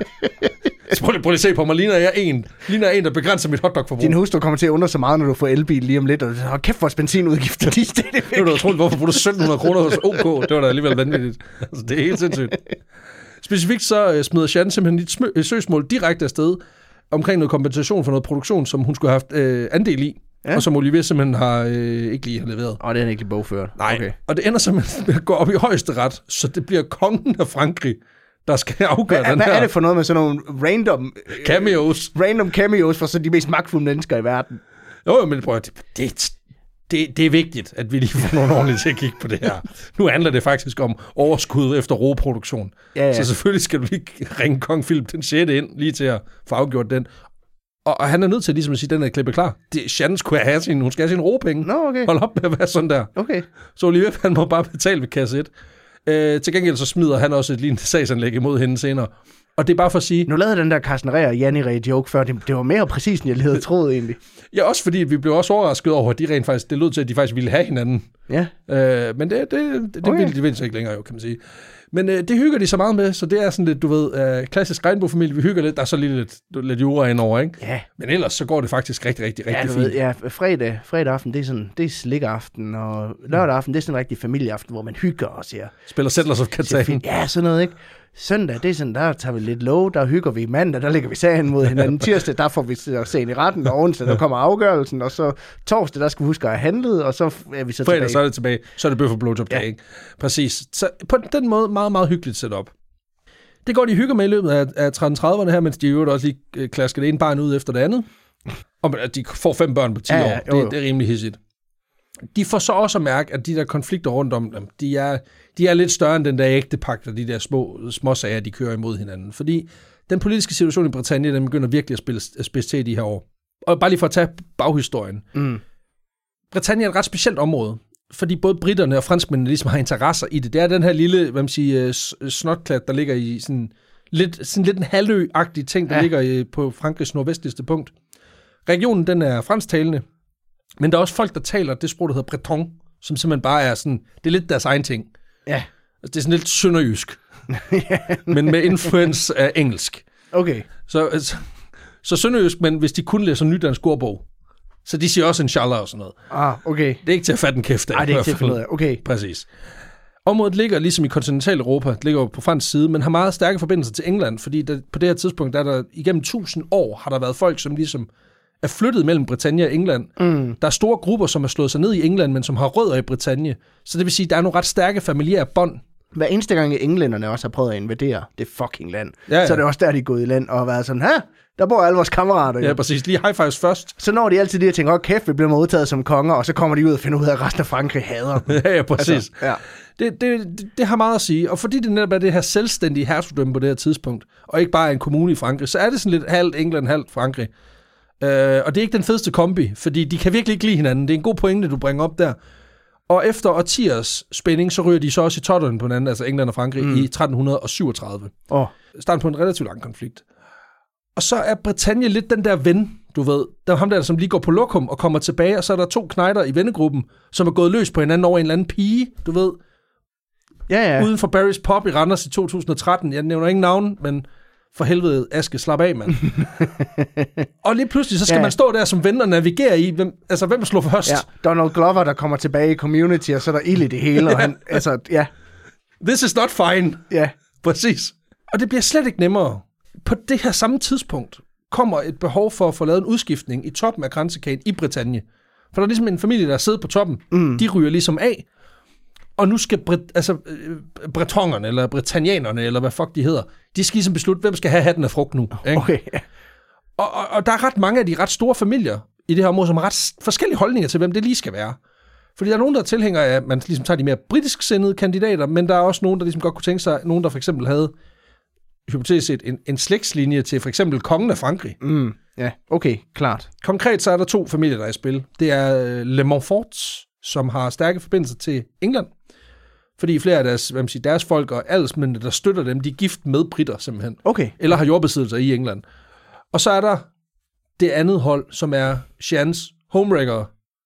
Så prøv lige, prøv lige at se på mig. Ligner jeg en, ligner jeg en, der begrænser mit hotdog-forbrug? Din hustru kommer til at undre så meget, når du får elbil lige om lidt, og hold kæft, vores benzinudgifter, de steg det Det var da utroligt. Hvorfor bruger du sytten hundrede kroner hos O K? Det var da alligevel vanvittigt. Altså, det er helt sindssygt. Specifikt så uh, smider Jeanne simpelthen et smø- søgsmål direkte afsted omkring noget kompensation for noget produktion, som hun skulle have haft øh, andel i, ja. Og som Olivier simpelthen har øh, ikke lige har leveret. Og det er ikke lige bogført. Nej, Okay. og det ender simpelthen med at gå op i højesteret, så det bliver kongen af Frankrig, der skal afgøre Hvad, den hvad her er det for noget med sådan nogle random, cameos. random cameos for så de mest magtfulde mennesker i verden? Jo, jo, men prøv at, det, det, det er vigtigt, at vi lige får nogle ordentlige til at kigge på det her. Nu handler det faktisk om overskud efter råproduktion. Ja, ja. Så selvfølgelig skal du lige ringe Kong Philip den sjette ind, lige til at få afgjort den. Og, og han er nødt til ligesom at sige, at den er klippet klar. Det, Jeanne skulle have sin, hun skal have sin råpenge. Nå, okay. Hold op med at være sådan der. Okay. Så Olivier, han må bare betale ved kasse et. Øh, til gengæld så smider han også et lignende sagsanlæg imod hende senere. Og det er bare for at sige... Nu lavede den der Carsten Ræ og Janni Ræ joke før. Det, det var mere præcis, end jeg lige havde troet egentlig. Ja, også fordi vi blev også overrasket over, at de rent faktisk, det lød til, at de faktisk ville have hinanden. Ja. Øh, men det, det, det, det Okay. ville de vil så ikke længere, jo, kan man sige. Men øh, det hygger de så meget med, så det er sådan lidt, du ved, øh, klassisk regnbuefamilie, vi hygger lidt, der er så lige lidt, lidt jura indover, ikke? Ja. Men ellers så går det faktisk rigtig, rigtig, Ja, rigtig du fint. ved, ja, fredag, fredag aften, det er sådan, det er slikaften, og lørdag aften, det er sådan en rigtig familieaften, hvor man hygger og siger, Spiller Settlers of siger Catan. fint, ja, sådan noget, ikke? Søndag, det er sådan, der tager vi lidt lov, der hygger vi mandag, der lægger vi sagen mod hinanden. Tirsdag, der får vi sagen i retten, og onsdag, der kommer afgørelsen, og så torsdag, der skal vi huske at have handlet, og så er vi så Fredag, tilbage. så er det tilbage. Så er det bøf og blowjob dag, Ja. ikke? Præcis. Så på den måde, meget, meget hyggeligt setup. Det går de hygger med i løbet af, af tretten trediverne her, mens de jo også lige øh, klasker det ene barn ud efter det andet. Og at de får fem børn på ti Ja, år. ja, jo, jo. Det, det er rimelig hissigt. De får så også at mærke, at de der konflikter rundt om dem, de er, de er lidt større end den der ægtepagt og de der små, små sager, de kører imod hinanden. Fordi den politiske situation i Britannien, den begynder virkelig at spille at spidse til i de her år. Og bare lige for at tage baghistorien. Mm. Britannien er et ret specielt område, fordi både britterne og franskmændene ligesom har interesser i det. Det er den her lille, hvad man siger, snotklat, der ligger i sådan lidt, sådan lidt en halvø-agtig ting, der ja. ligger i, på Frankrigs nordvestligste punkt. Regionen, den er fransktalende, men der er også folk, der taler det sprog, der hedder breton, som simpelthen bare er sådan, det er lidt deres egen ting. Ja. Altså, det er sådan lidt sønderjysk, men med influence af engelsk. Okay. Så, så, så sønderjysk, men hvis de kun læser nydansk ordbog, så de siger også inshallah og sådan noget. Ah, okay. Det er ikke til at fatte en kæft af. Nej, det er ikke til at finde ud af. Okay. Præcis. Området ligger ligesom i kontinentaleuropa, det ligger på fransk side, men har meget stærke forbindelser til England, fordi der, på det her tidspunkt, der er der igennem tusind år, har der været folk, som ligesom er flyttet mellem Britannia og England. Mm. Der er store grupper, som har slået sig ned i England, men som har rødder i Britannia. Så det vil sige, at der er nogle ret stærke familiære bånd. Hver eneste gang englænderne også har prøvet at invadere det fucking land, Ja, ja. så er det også der, de er gået i land og har været sådan, hæ, der bor alle vores kammerater. Ja, Ja. præcis. Lige high fives først. Så når de altid lige at tænke, åh kæft, vi bliver modtaget som konger, og så kommer de ud og finder ud af, at resten af Frankrig hader dem. Ja, ja, præcis. Altså, ja. det, det, det, det har meget at sige. Og fordi det netop er det her selvstændige hertugdømme på det her tidspunkt, og ikke bare en kommune i Frankrig, så er det sådan lidt halvt England, halvt Frankrig. Øh, og det er ikke den fedeste kombi, fordi de kan virkelig ikke lide hinanden. Det er en god pointe, du bringer op der. Og efter årtiers spænding, så ryger de så også i totterne på hinanden, altså England og Frankrig, mm. i tretten syvogtredive. Oh. Starten på en relativt lang konflikt. Og så er Bretagne lidt den der ven, du ved. Der er ham der, som lige går på lokum og kommer tilbage, og så er der to knejder i vennegruppen, som er gået løs på hinanden over en eller anden pige, du ved. Ja, ja. Uden for Barry's Pub i Randers i to tusind og tretten. Jeg nævner ingen navn, men for helvede, Aske, slap af, mand. Og lige pludselig, så skal Ja. man stå der som ven og navigere i, hvem, altså hvem slår først? Ja, Donald Glover, der kommer tilbage i Community, og så er der ild i det hele, og han, altså, ja, This is not fine. ja. Præcis. Og det bliver slet ikke nemmere. På det her samme tidspunkt kommer et behov for at få lavet en udskiftning i toppen af kransekæden i Bretagne. For der er ligesom en familie, der sidder på toppen. Mm. De ryger ligesom af. Og nu skal bret, altså, øh, bretongerne, eller britannianerne, eller hvad fuck de hedder, de skal ligesom beslutte, hvem skal have hatten af frugt nu. Ikke? Okay. Og, og, og der er ret mange af de ret store familier i det her område, som har ret forskellige holdninger til, hvem det lige skal være. Fordi der er nogen, der er tilhængere af, at man ligesom tager de mere britisk sindede kandidater, men der er også nogen, der ligesom godt kunne tænke sig, nogen, der for eksempel havde hypotetisk set en, en slægtslinje til for eksempel kongen af Frankrig. Mm, ja, okay, klart. Konkret så er der to familier, der er i spil. Det er Le Montforts, som har stærke forbindelser til England, fordi flere af deres, hvad man siger, deres folk og adelsmændene, der støtter dem, de er gift med britter simpelthen. Okay. Eller har jordbesiddelser i England. Og så er der det andet hold, som er Jeans homewrecker,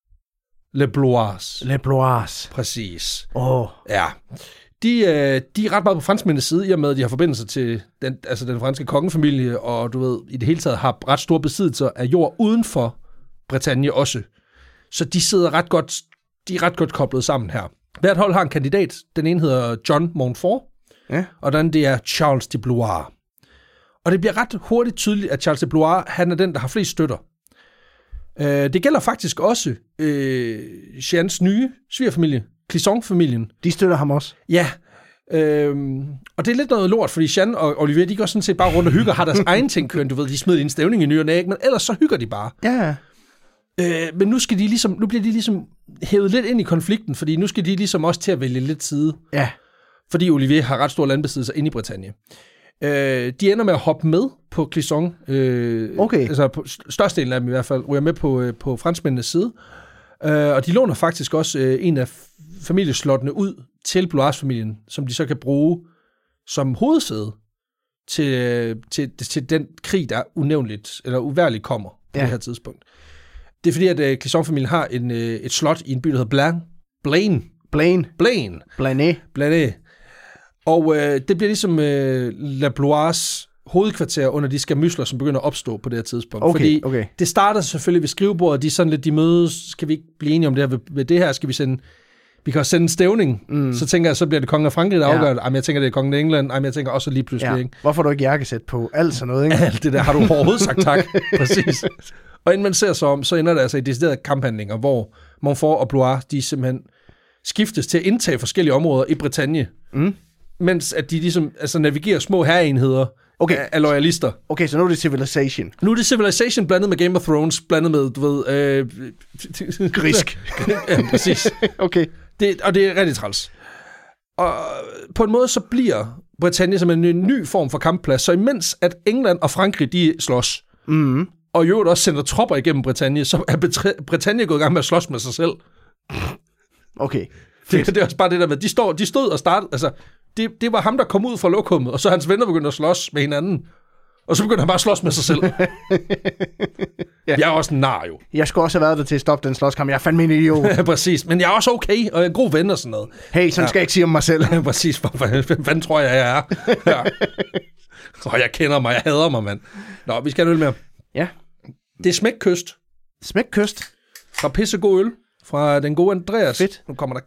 Le Blois. Le Blois. Præcis. Åh. Oh. Ja. De, øh, de er ret meget på franskmændenes side, i og med, at de har forbindelser til den, altså den franske kongefamilie, og du ved, i det hele taget har ret store besiddelser af jord uden for Bretagne også. Så de sidder ret godt, de er ret godt koblet sammen her. Hvert hold har en kandidat. Den ene hedder John Montfort, ja. Og den det er Charles de Blois. Og det bliver ret hurtigt tydeligt, at Charles de Blois, han er den, der har flest støtter. Uh, det gælder faktisk også uh, Jeans nye svigerfamilie, Clisson-familien. De støtter ham også? Ja, øhm, og det er lidt noget lort, fordi Jean og Olivier, de går sådan set bare rundt og hygger, har deres egen ting kørende, du ved, de smider en stævning i ny og næ, men ellers så hygger de bare. Ja. Øh, men nu skal de ligesom, nu bliver de ligesom hævet lidt ind i konflikten, fordi nu skal de ligesom også til at vælge lidt side. Ja. Fordi Olivier har ret stor landbesiddelser inde i Bretagne. Øh, de ender med at hoppe med på Clisson. Øh, okay. Altså på størstedelen af dem i hvert fald, ryger med på, øh, på franskmændenes side. Øh, og de låner faktisk også øh, en af familieslottene ud til Blois-familien, som de så kan bruge som hovedsæde til, til, til den krig, der unævnligt eller uværligt kommer på ja. det her tidspunkt. Det er fordi, at uh, Clisson-familien har en, uh, et slot i en by, der hedder Blaine. Blaine. Blaine. Blaine. Blaine. Blaine. Og uh, det bliver ligesom uh, La Blois hovedkvarter under de skamysler, som begynder at opstå på det her tidspunkt. Okay, fordi okay. det starter selvfølgelig ved skrivebordet, de er sådan lidt, de mødes, skal vi ikke blive enige om det her, ved, ved det her, skal vi sende, vi kan også sende en stævning, mm. så tænker jeg, så bliver det kongen af Frankrig, der ja. afgør det. Jamen, jeg tænker, det er kongen af England, jamen, jeg tænker også lige pludselig, ja. ikke? Hvorfor du ikke jakkesæt på? Alt sådan noget, ikke? Alt det der har du overhovedet sagt tak. Præcis. Og inden man ser sig om, så ender det altså i deciderede kamphandlinger, hvor Montfort og Blois, de simpelthen skiftes til at indtage forskellige områder i Bretagne, mm. mens at de ligesom altså, navigerer små hærenheder okay. af, af loyalister. Okay, så nu er det Civilization. Nu er det Civilization blandet med Game of Thrones, blandet med, du ved... Øh, Grisk. Ja, præcis. Okay. Det, og det er rigtig træls. Og på en måde så bliver Bretagne som en ny form for kampplads, så imens at England og Frankrig, de slås, mm. og i øvrigt også sender tropper igennem Bretagne, så er Bretagne gået i gang med at slås med sig selv. Okay. Det, det er også bare det der med, de, står, de stod og startede, altså, det, det var ham, der kom ud fra lokummet, og så hans venner begyndte at slås med hinanden. Og så begyndte han bare at slås med sig selv. Ja. Jeg er også en nar, jo. Jeg skulle også have været der til at stoppe den slåskamp. Jeg er fandme en idiot. Ja, præcis. Men jeg er også okay, og jeg er en god ven og sådan noget. Hey, sådan ja. skal jeg ikke sige om mig selv. Ja, præcis. Hvem fanden tror jeg, jeg er? Ja. Og jeg kender mig. Jeg hader mig, mand. Nå, vi skal have en øl mere. Ja. Det er Smækkyst. Smækkyst? Fra pissegod øl. Fra den gode Andreas. Fedt. Nu kommer der...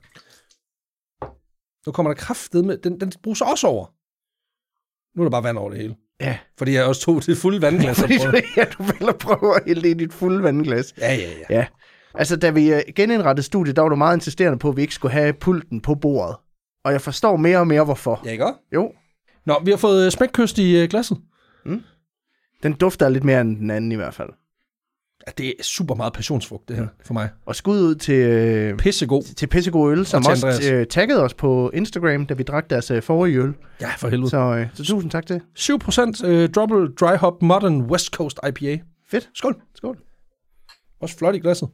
Nu kommer der kraftet med... Den, den bruger sig også over. Nu er der bare vand over det hele. Ja. Fordi jeg også tog til fulde vandglas. Fordi du, ja, du vil prøve at hælde det i dit fulde vandglas. Ja, ja, ja. ja. Altså, da vi genindrettede studiet, der var du meget insisterende på, at vi ikke skulle have pulten på bordet. Og jeg forstår mere og mere, hvorfor. Ja, ikke også? Jo. Nå, vi har fået Smækkyst i glasset. Mm. Den dufter lidt mere end den anden i hvert fald. Ja, det er super meget passionsfrugt, det her, for mig. Og skud ud til... Øh, Pissegod. Til Pissegod Øl, som også øh, taggede os på Instagram, da vi drak deres øh, forrige øl. Ja, for helvede. Så, øh, så tusind tak til. syv procent øh, Double Dry Hop Modern West Coast I P A. Fedt. Skål. Skål. Også flot i glasset.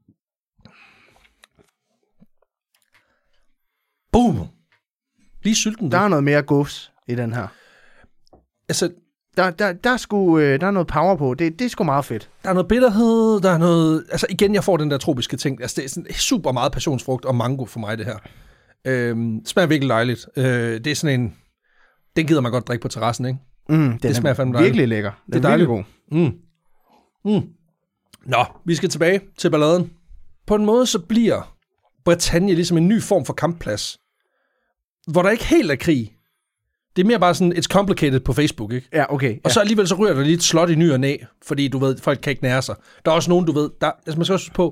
Boom. Lige sylten. Der er noget mere gufs i den her. Altså... Der, der, der, er sgu, øh, der er noget power på. Det, det er sgu meget fedt. Der er noget bitterhed, der er noget... Altså igen, jeg får den der tropiske ting. Altså det er sådan super meget passionsfrugt og mango for mig, det her. Øhm, smager virkelig dejligt. Øh, det er sådan en... Den gider man godt drikke på terrassen, ikke? Mm, det smager fandme dejligt. Virkelig lækker. Det er, det er virkelig god. Mm. Mm. Nå, vi skal tilbage til balladen. På en måde så bliver Bretagne ligesom en ny form for kampplads, hvor der ikke helt er krig. Det er mere bare sådan, it's complicated på Facebook, ikke? Ja, okay. Ja. Og så alligevel så ryger der lige et slot i ny og næ, fordi du ved, folk kan ikke nære sig. Der er også nogen, du ved, der, altså man skal også på,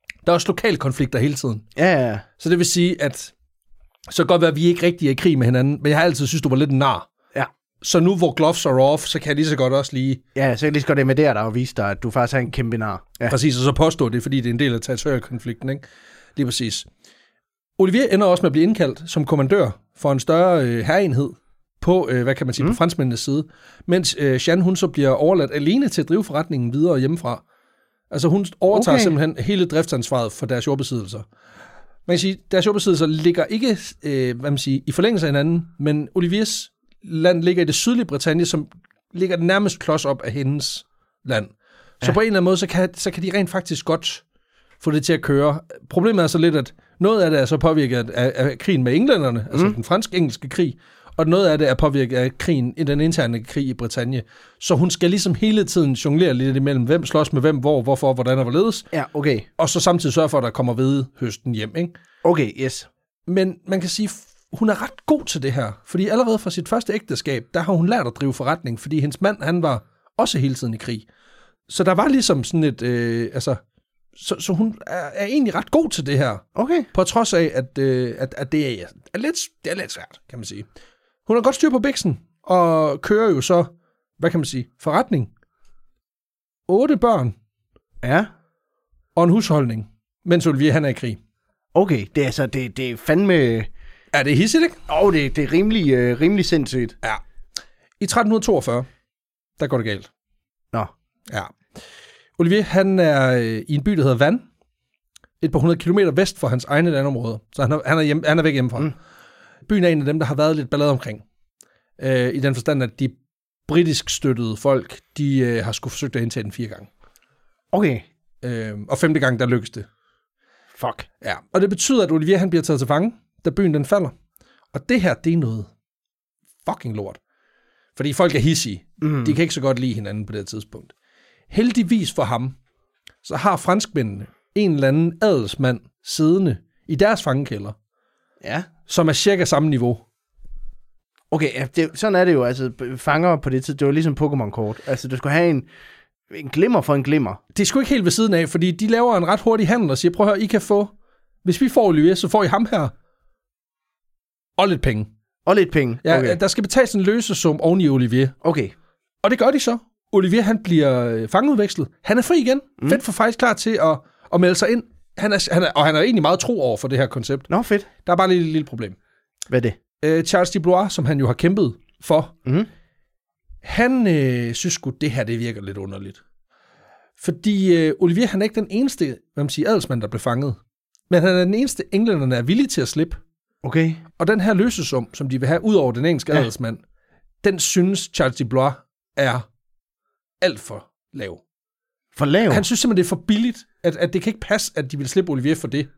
Der er også lokale konflikter hele tiden. Ja, ja. Så det vil sige, at så kan godt være, at vi ikke rigtig er i krig med hinanden, men jeg har altid synes, du var lidt en nar. Ja. Så nu, hvor gloves are off, så kan jeg lige så godt også lige... Ja, så kan jeg lige så godt det med der, der og vise dig, at du faktisk er en kæmpe nar. Ja. Præcis, og så påstå det, fordi det er en del af territorialkonflikten, ikke? Lige præcis. Olivier ender også med at blive indkaldt som kommandør for en større øh, hærenhed på, øh, hvad kan man sige, mm. på franskmændenes side, mens øh, Jeanne, hun så bliver overladt alene til at drive forretningen videre hjemmefra. Altså hun overtager okay. simpelthen hele driftsansvaret for deres jordbesiddelser. Man kan sige, deres jordbesiddelser ligger ikke øh, hvad man siger, i forlængelse af hinanden, men Oliviers land ligger i det sydlige Bretagne, som ligger nærmest klods op af hendes land. Så ja. på en eller anden måde, så kan, så kan de rent faktisk godt få det til at køre. Problemet er så lidt, at noget af det er så påvirket af, af krigen med englænderne, mm. altså den fransk-engelske krig, og noget af det er påvirket af krigen, i den interne krig i Bretagne. Så hun skal ligesom hele tiden jonglere lidt imellem, hvem slås med hvem, hvor, hvorfor, hvordan og hvorledes. Ja, okay. Og så samtidig sørge for, at der kommer hvede høsten hjem, ikke? Okay, yes. Men man kan sige, hun er ret god til det her, fordi allerede fra sit første ægteskab, der har hun lært at drive forretning, fordi hendes mand, han var også hele tiden i krig. Så der var ligesom sådan et, øh, altså, så, så hun er, er egentlig ret god til det her. Okay. På trods af, at, øh, at, at det, er, er lidt, det er lidt svært, kan man sige. Hun har godt styr på biksen, og kører jo så, hvad kan man sige, forretning. Otte børn. Ja. Og en husholdning, mens Olivier, han er i krig. Okay, det er altså, det, det er fandme... Er det hissigt, ikke? Åh, oh, det, det er rimelig, øh, rimelig sindssygt. Ja. I tretten toogfyrre, der går det galt. Nå. Ja. Olivier, han er øh, i en by, der hedder Vannes, et par hundrede kilometer vest for hans egne landområder. Så han er, han er, hjem, han er væk hjemmefra. Mm. Byen er en af dem, der har været lidt ballade omkring. Øh, I den forstand, at de britisk støttede folk, de øh, har skulle forsøgt at indtage den fire gange. Okay. Øh, og femte gang, der lykkes det. Fuck. Ja, og det betyder, at Olivier, han bliver taget til fange, da byen den falder. Og det her, det er noget fucking lort. Fordi folk er hissige. Mm. De kan ikke så godt lide hinanden på det tidspunkt. Heldigvis for ham, så har franskmændene en eller anden adelsmand siddende i deres fangekælder. Ja. Som er cirka samme niveau. Okay, ja, det, sådan er det jo. Altså, fanger på det tid, det var ligesom Pokémon-kort. Altså, du skulle have en, en glimmer for en glimmer. Det er sgu ikke helt ved siden af, fordi de laver en ret hurtig handel og siger, prøv at høre, I kan få, hvis vi får Olivier, så får I ham her. Og lidt penge. Og lidt penge? Ja, okay. Der skal betales en løsesum oven i Olivier. Okay. Og det gør de så. Olivier, han bliver fangeudvekslet. Han er fri igen. Mm. Fedt for faktisk klar til at, at melde sig ind. Han er, han er, og han er egentlig meget tro over for det her koncept. Nå, fedt. Der er bare et lille, lille problem. Hvad er det? Uh, Charles de Blois, som han jo har kæmpet for, mm. han øh, synes sgu, det her det virker lidt underligt. Fordi øh, Olivier, han er ikke den eneste, hvad man siger, adelsmand, der blev fanget. Men han er den eneste, englænderne er villige til at slippe. Okay. Og den her løsesum, som de vil have ud over den engelske ja. adelsmand, den synes Charles de Blois er alt for lav. For lav? Han synes simpelthen, det er for billigt, at, at det kan ikke passe, at de vil slippe Olivier for det.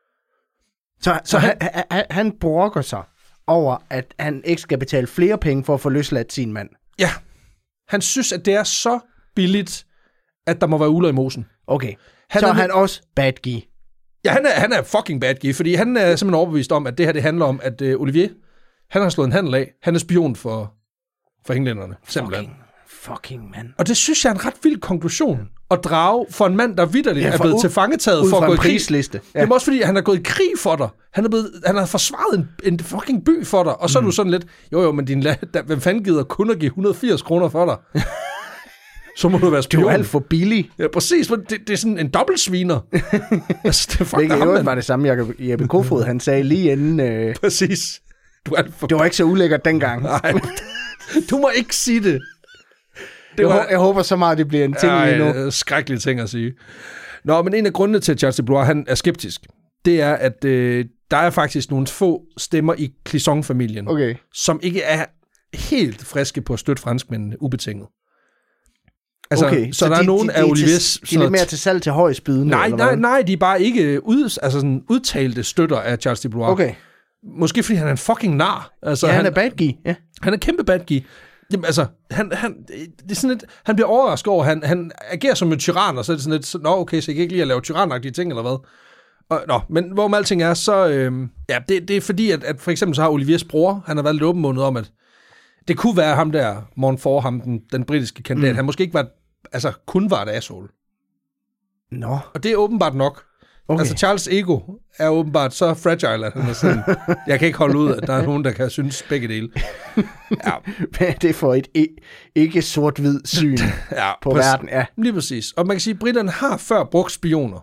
Så, så, så han, han, han, han brokker sig over, at han ikke skal betale flere penge for at få løsladt sin mand. Ja. Han synes, at det er så billigt, at der må være uler i mosen. Okay. Han så er han også bad guy. Ja, han er, han er fucking bad guy, fordi han er simpelthen overbevist om, at det her det handler om, at uh, Olivier, han har slået en handel af. Han er spion for, for englænderne. Simpelthen. Fucking, fucking mand. Og det synes jeg er en ret vild konklusion at drage for en mand, der vitterligt ja, er blevet u- tilfangetaget for at gå i krig. Ja. Det er også fordi, han har gået i krig for dig. Han har, blevet, han har forsvaret en, en fucking by for dig. Og så mm. er du sådan lidt, jo jo, men din la- hvem fanden gider kun at give et hundrede og firs kroner for dig? Så må du være spion. Det er alt for billig. Ja, præcis. Det, det er sådan en dobbeltsviner. Altså, det er fucking ham, det var det samme, Jeppe Kofod, han sagde lige inden... Øh... Præcis. Du er for... Det var ikke så ulækkert dengang. Nej, du må ikke sige det. det var... jeg, jeg håber så meget, det bliver en ting Ej, endnu. Skrækkelige ting at sige. Nå, men en af grundene til, at Charles de Blois, han er skeptisk, det er, at øh, der er faktisk nogle få stemmer i Clisson-familien, okay. som ikke er helt friske på at støtte franskmændene ubetinget. Altså, okay, så, så der de, er nogen de, af Oliviers... De er lidt mere til salg til højspydende? Nej, nej, nej, de er bare ikke ud, altså sådan, udtalte støtter af Charles de Blois. Okay. Måske fordi han er en fucking nar. Altså, ja, han, han er bad guy. Ja. Han er kæmpe bad guy. Jamen, altså, han, han, det er sådan lidt, han bliver overrasket over, han, han agerer som en tyran, og så er det sådan lidt, så, nå okay, så jeg kan ikke lide at lave tyranagtige ting, eller hvad? Og, nå, men hvorom alting er, så, øh, ja, det, det er fordi, at, at for eksempel så har Oliviers bror, han har været lidt åbenmundet om, at det kunne være ham der, Montfort, ham, den, den britiske kandidat, mm. han måske ikke var, altså kun var et asshole. Nå. Og det er åbenbart nok Okay. Altså, Charles' ego er åbenbart så fragile, at han er sådan, jeg kan ikke holde ud, at der er nogen, der kan synes begge dele. Ja. Det er for et ikke sort-hvid syn ja, på præcis, verden. Ja. Lige præcis. Og man kan sige, at britterne har før brugt spioner.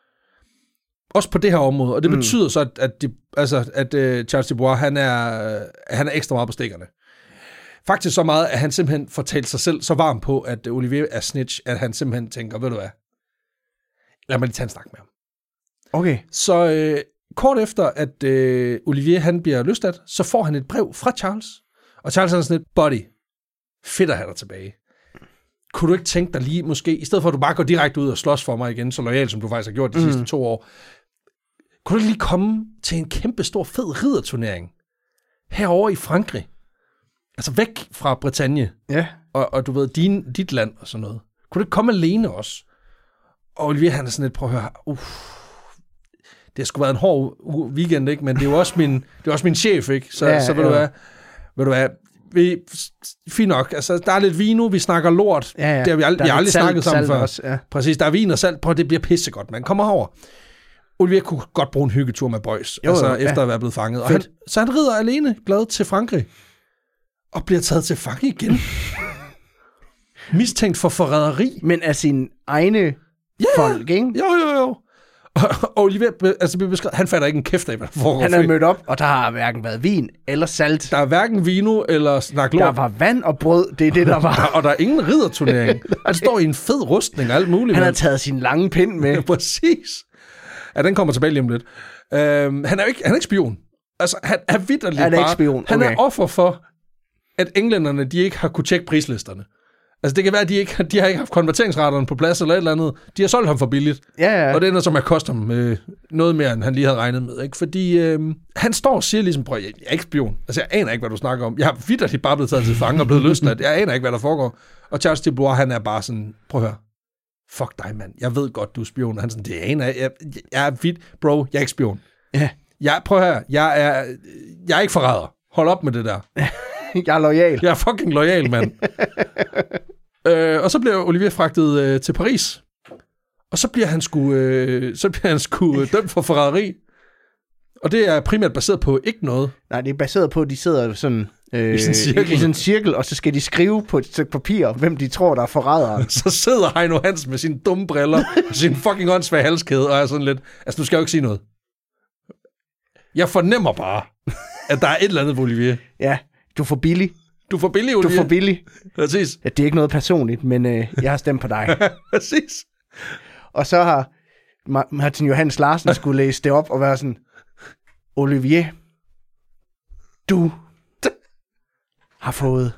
Også på det her område. Og det mm. betyder så, at, at, de, altså, at uh, Charles de Bois, han er, han er ekstra meget på stikkerne. Faktisk så meget, at han simpelthen fortalte sig selv så varm på, at Olivier er snitch, at han simpelthen tænker, ved du hvad, lad mig lige tage en snak med ham. Okay. Så øh, kort efter, at øh, Olivier han bliver løsladt, så får han et brev fra Charles. Og Charles er sådan lidt, buddy, fedt at have dig tilbage. Kunne du ikke tænke dig lige, måske, i stedet for at du bare går direkte ud og slås for mig igen, så lojal som du faktisk har gjort de mm. sidste to år, kunne du ikke lige komme til en kæmpe stor fed ridderturnering herovre i Frankrig? Altså væk fra Bretagne. Ja. Og, og du ved, din, dit land og sådan noget. Kunne du ikke komme alene også? Og Olivier, han er sådan lidt, prøv at høre, uff, det har sgu været en hård weekend, ikke? Men det er jo også min, det er også min chef, ikke? Så, ja, så vil, ja. du være, vil du være, vi, fint nok, altså der er lidt vino, vi snakker lort, ja, ja. Det har vi, ald- vi har aldrig salt, snakket sammen før. Også, ja. Præcis, der er vin og salt, prøv, det bliver pissegodt, man kommer herover. Olivier kunne godt bruge en hyggetur med boys, jo, altså jo, efter ja. at være blevet fanget. Og han, så han rider alene glad til Frankrig, og bliver taget til fange igen. Mistænkt for forræderi. Men af sine egne yeah. folk, ikke? Jo, jo, jo. Og Olivier, altså bliver beskrevet, han fatter ikke en kæft af, hvad der foregår. Han er mødt op, og der har hverken været vin eller salt. Der er hverken vino eller snak lort. Der var vand og brød, det er det, der var. Og der er ingen ridderturnering. Han står i en fed rustning og alt muligt. Han har taget sin lange pind med. Ja, præcis. Ja, den kommer tilbage lige om lidt. Øhm, han er jo ikke, han er ikke spion. Altså, han er vitterligt bare... Ikke spion? Okay. Han er offer for, at englænderne, de ikke har kunne tjekke prislisterne. Altså, det kan være, at de, ikke, de har ikke haft konverteringsraterne på plads eller et eller andet. De har solgt ham for billigt. Ja, ja. Og det ender som at koste ham øh, noget mere, end han lige havde regnet med. Ikke? Fordi øh, han står og siger ligesom, prøv, jeg, jeg er ikke spion. Altså, jeg aner ikke, hvad du snakker om. Jeg har vitterligt bare blevet taget til fange og blevet løsladt. Jeg aner ikke, hvad der foregår. Og Charles de Bois, han er bare sådan, prøv at høre. Fuck dig, mand. Jeg ved godt, du er spion. Han er sådan, det aner jeg. Jeg, jeg er vidt, bro. Jeg er ikke spion. Ja. Jeg, prøv at høre. Jeg er, jeg er ikke forræder. Hold op med det der. Jeg er loyal. Jeg er fucking loyal, mand. Øh, og så bliver Olivier fragtet øh, til Paris. Og så bliver han sgu, øh, så bliver han sgu øh, dømt for forræderi. Og det er primært baseret på ikke noget. Nej, det er baseret på, at de sidder sådan, øh, I, sådan cirkel. i sådan en cirkel, og så skal de skrive på et stykke papir, hvem de tror, der er forræderen. Så sidder Heino Hansen med sine dumme briller og sin fucking åndssvage halskæde, og er sådan lidt, altså nu skal jeg jo ikke sige noget. Jeg fornemmer bare, at der er et eller andet på Olivier. Ja, du er for billig. Du er for billig, Olivier. Du er for billig. Præcis. Ja, det er ikke noget personligt, men øh, jeg har stemt på dig. Præcis. Og så har Martin Johans Larsen skulle læse det op og være sådan, Olivier, du har fået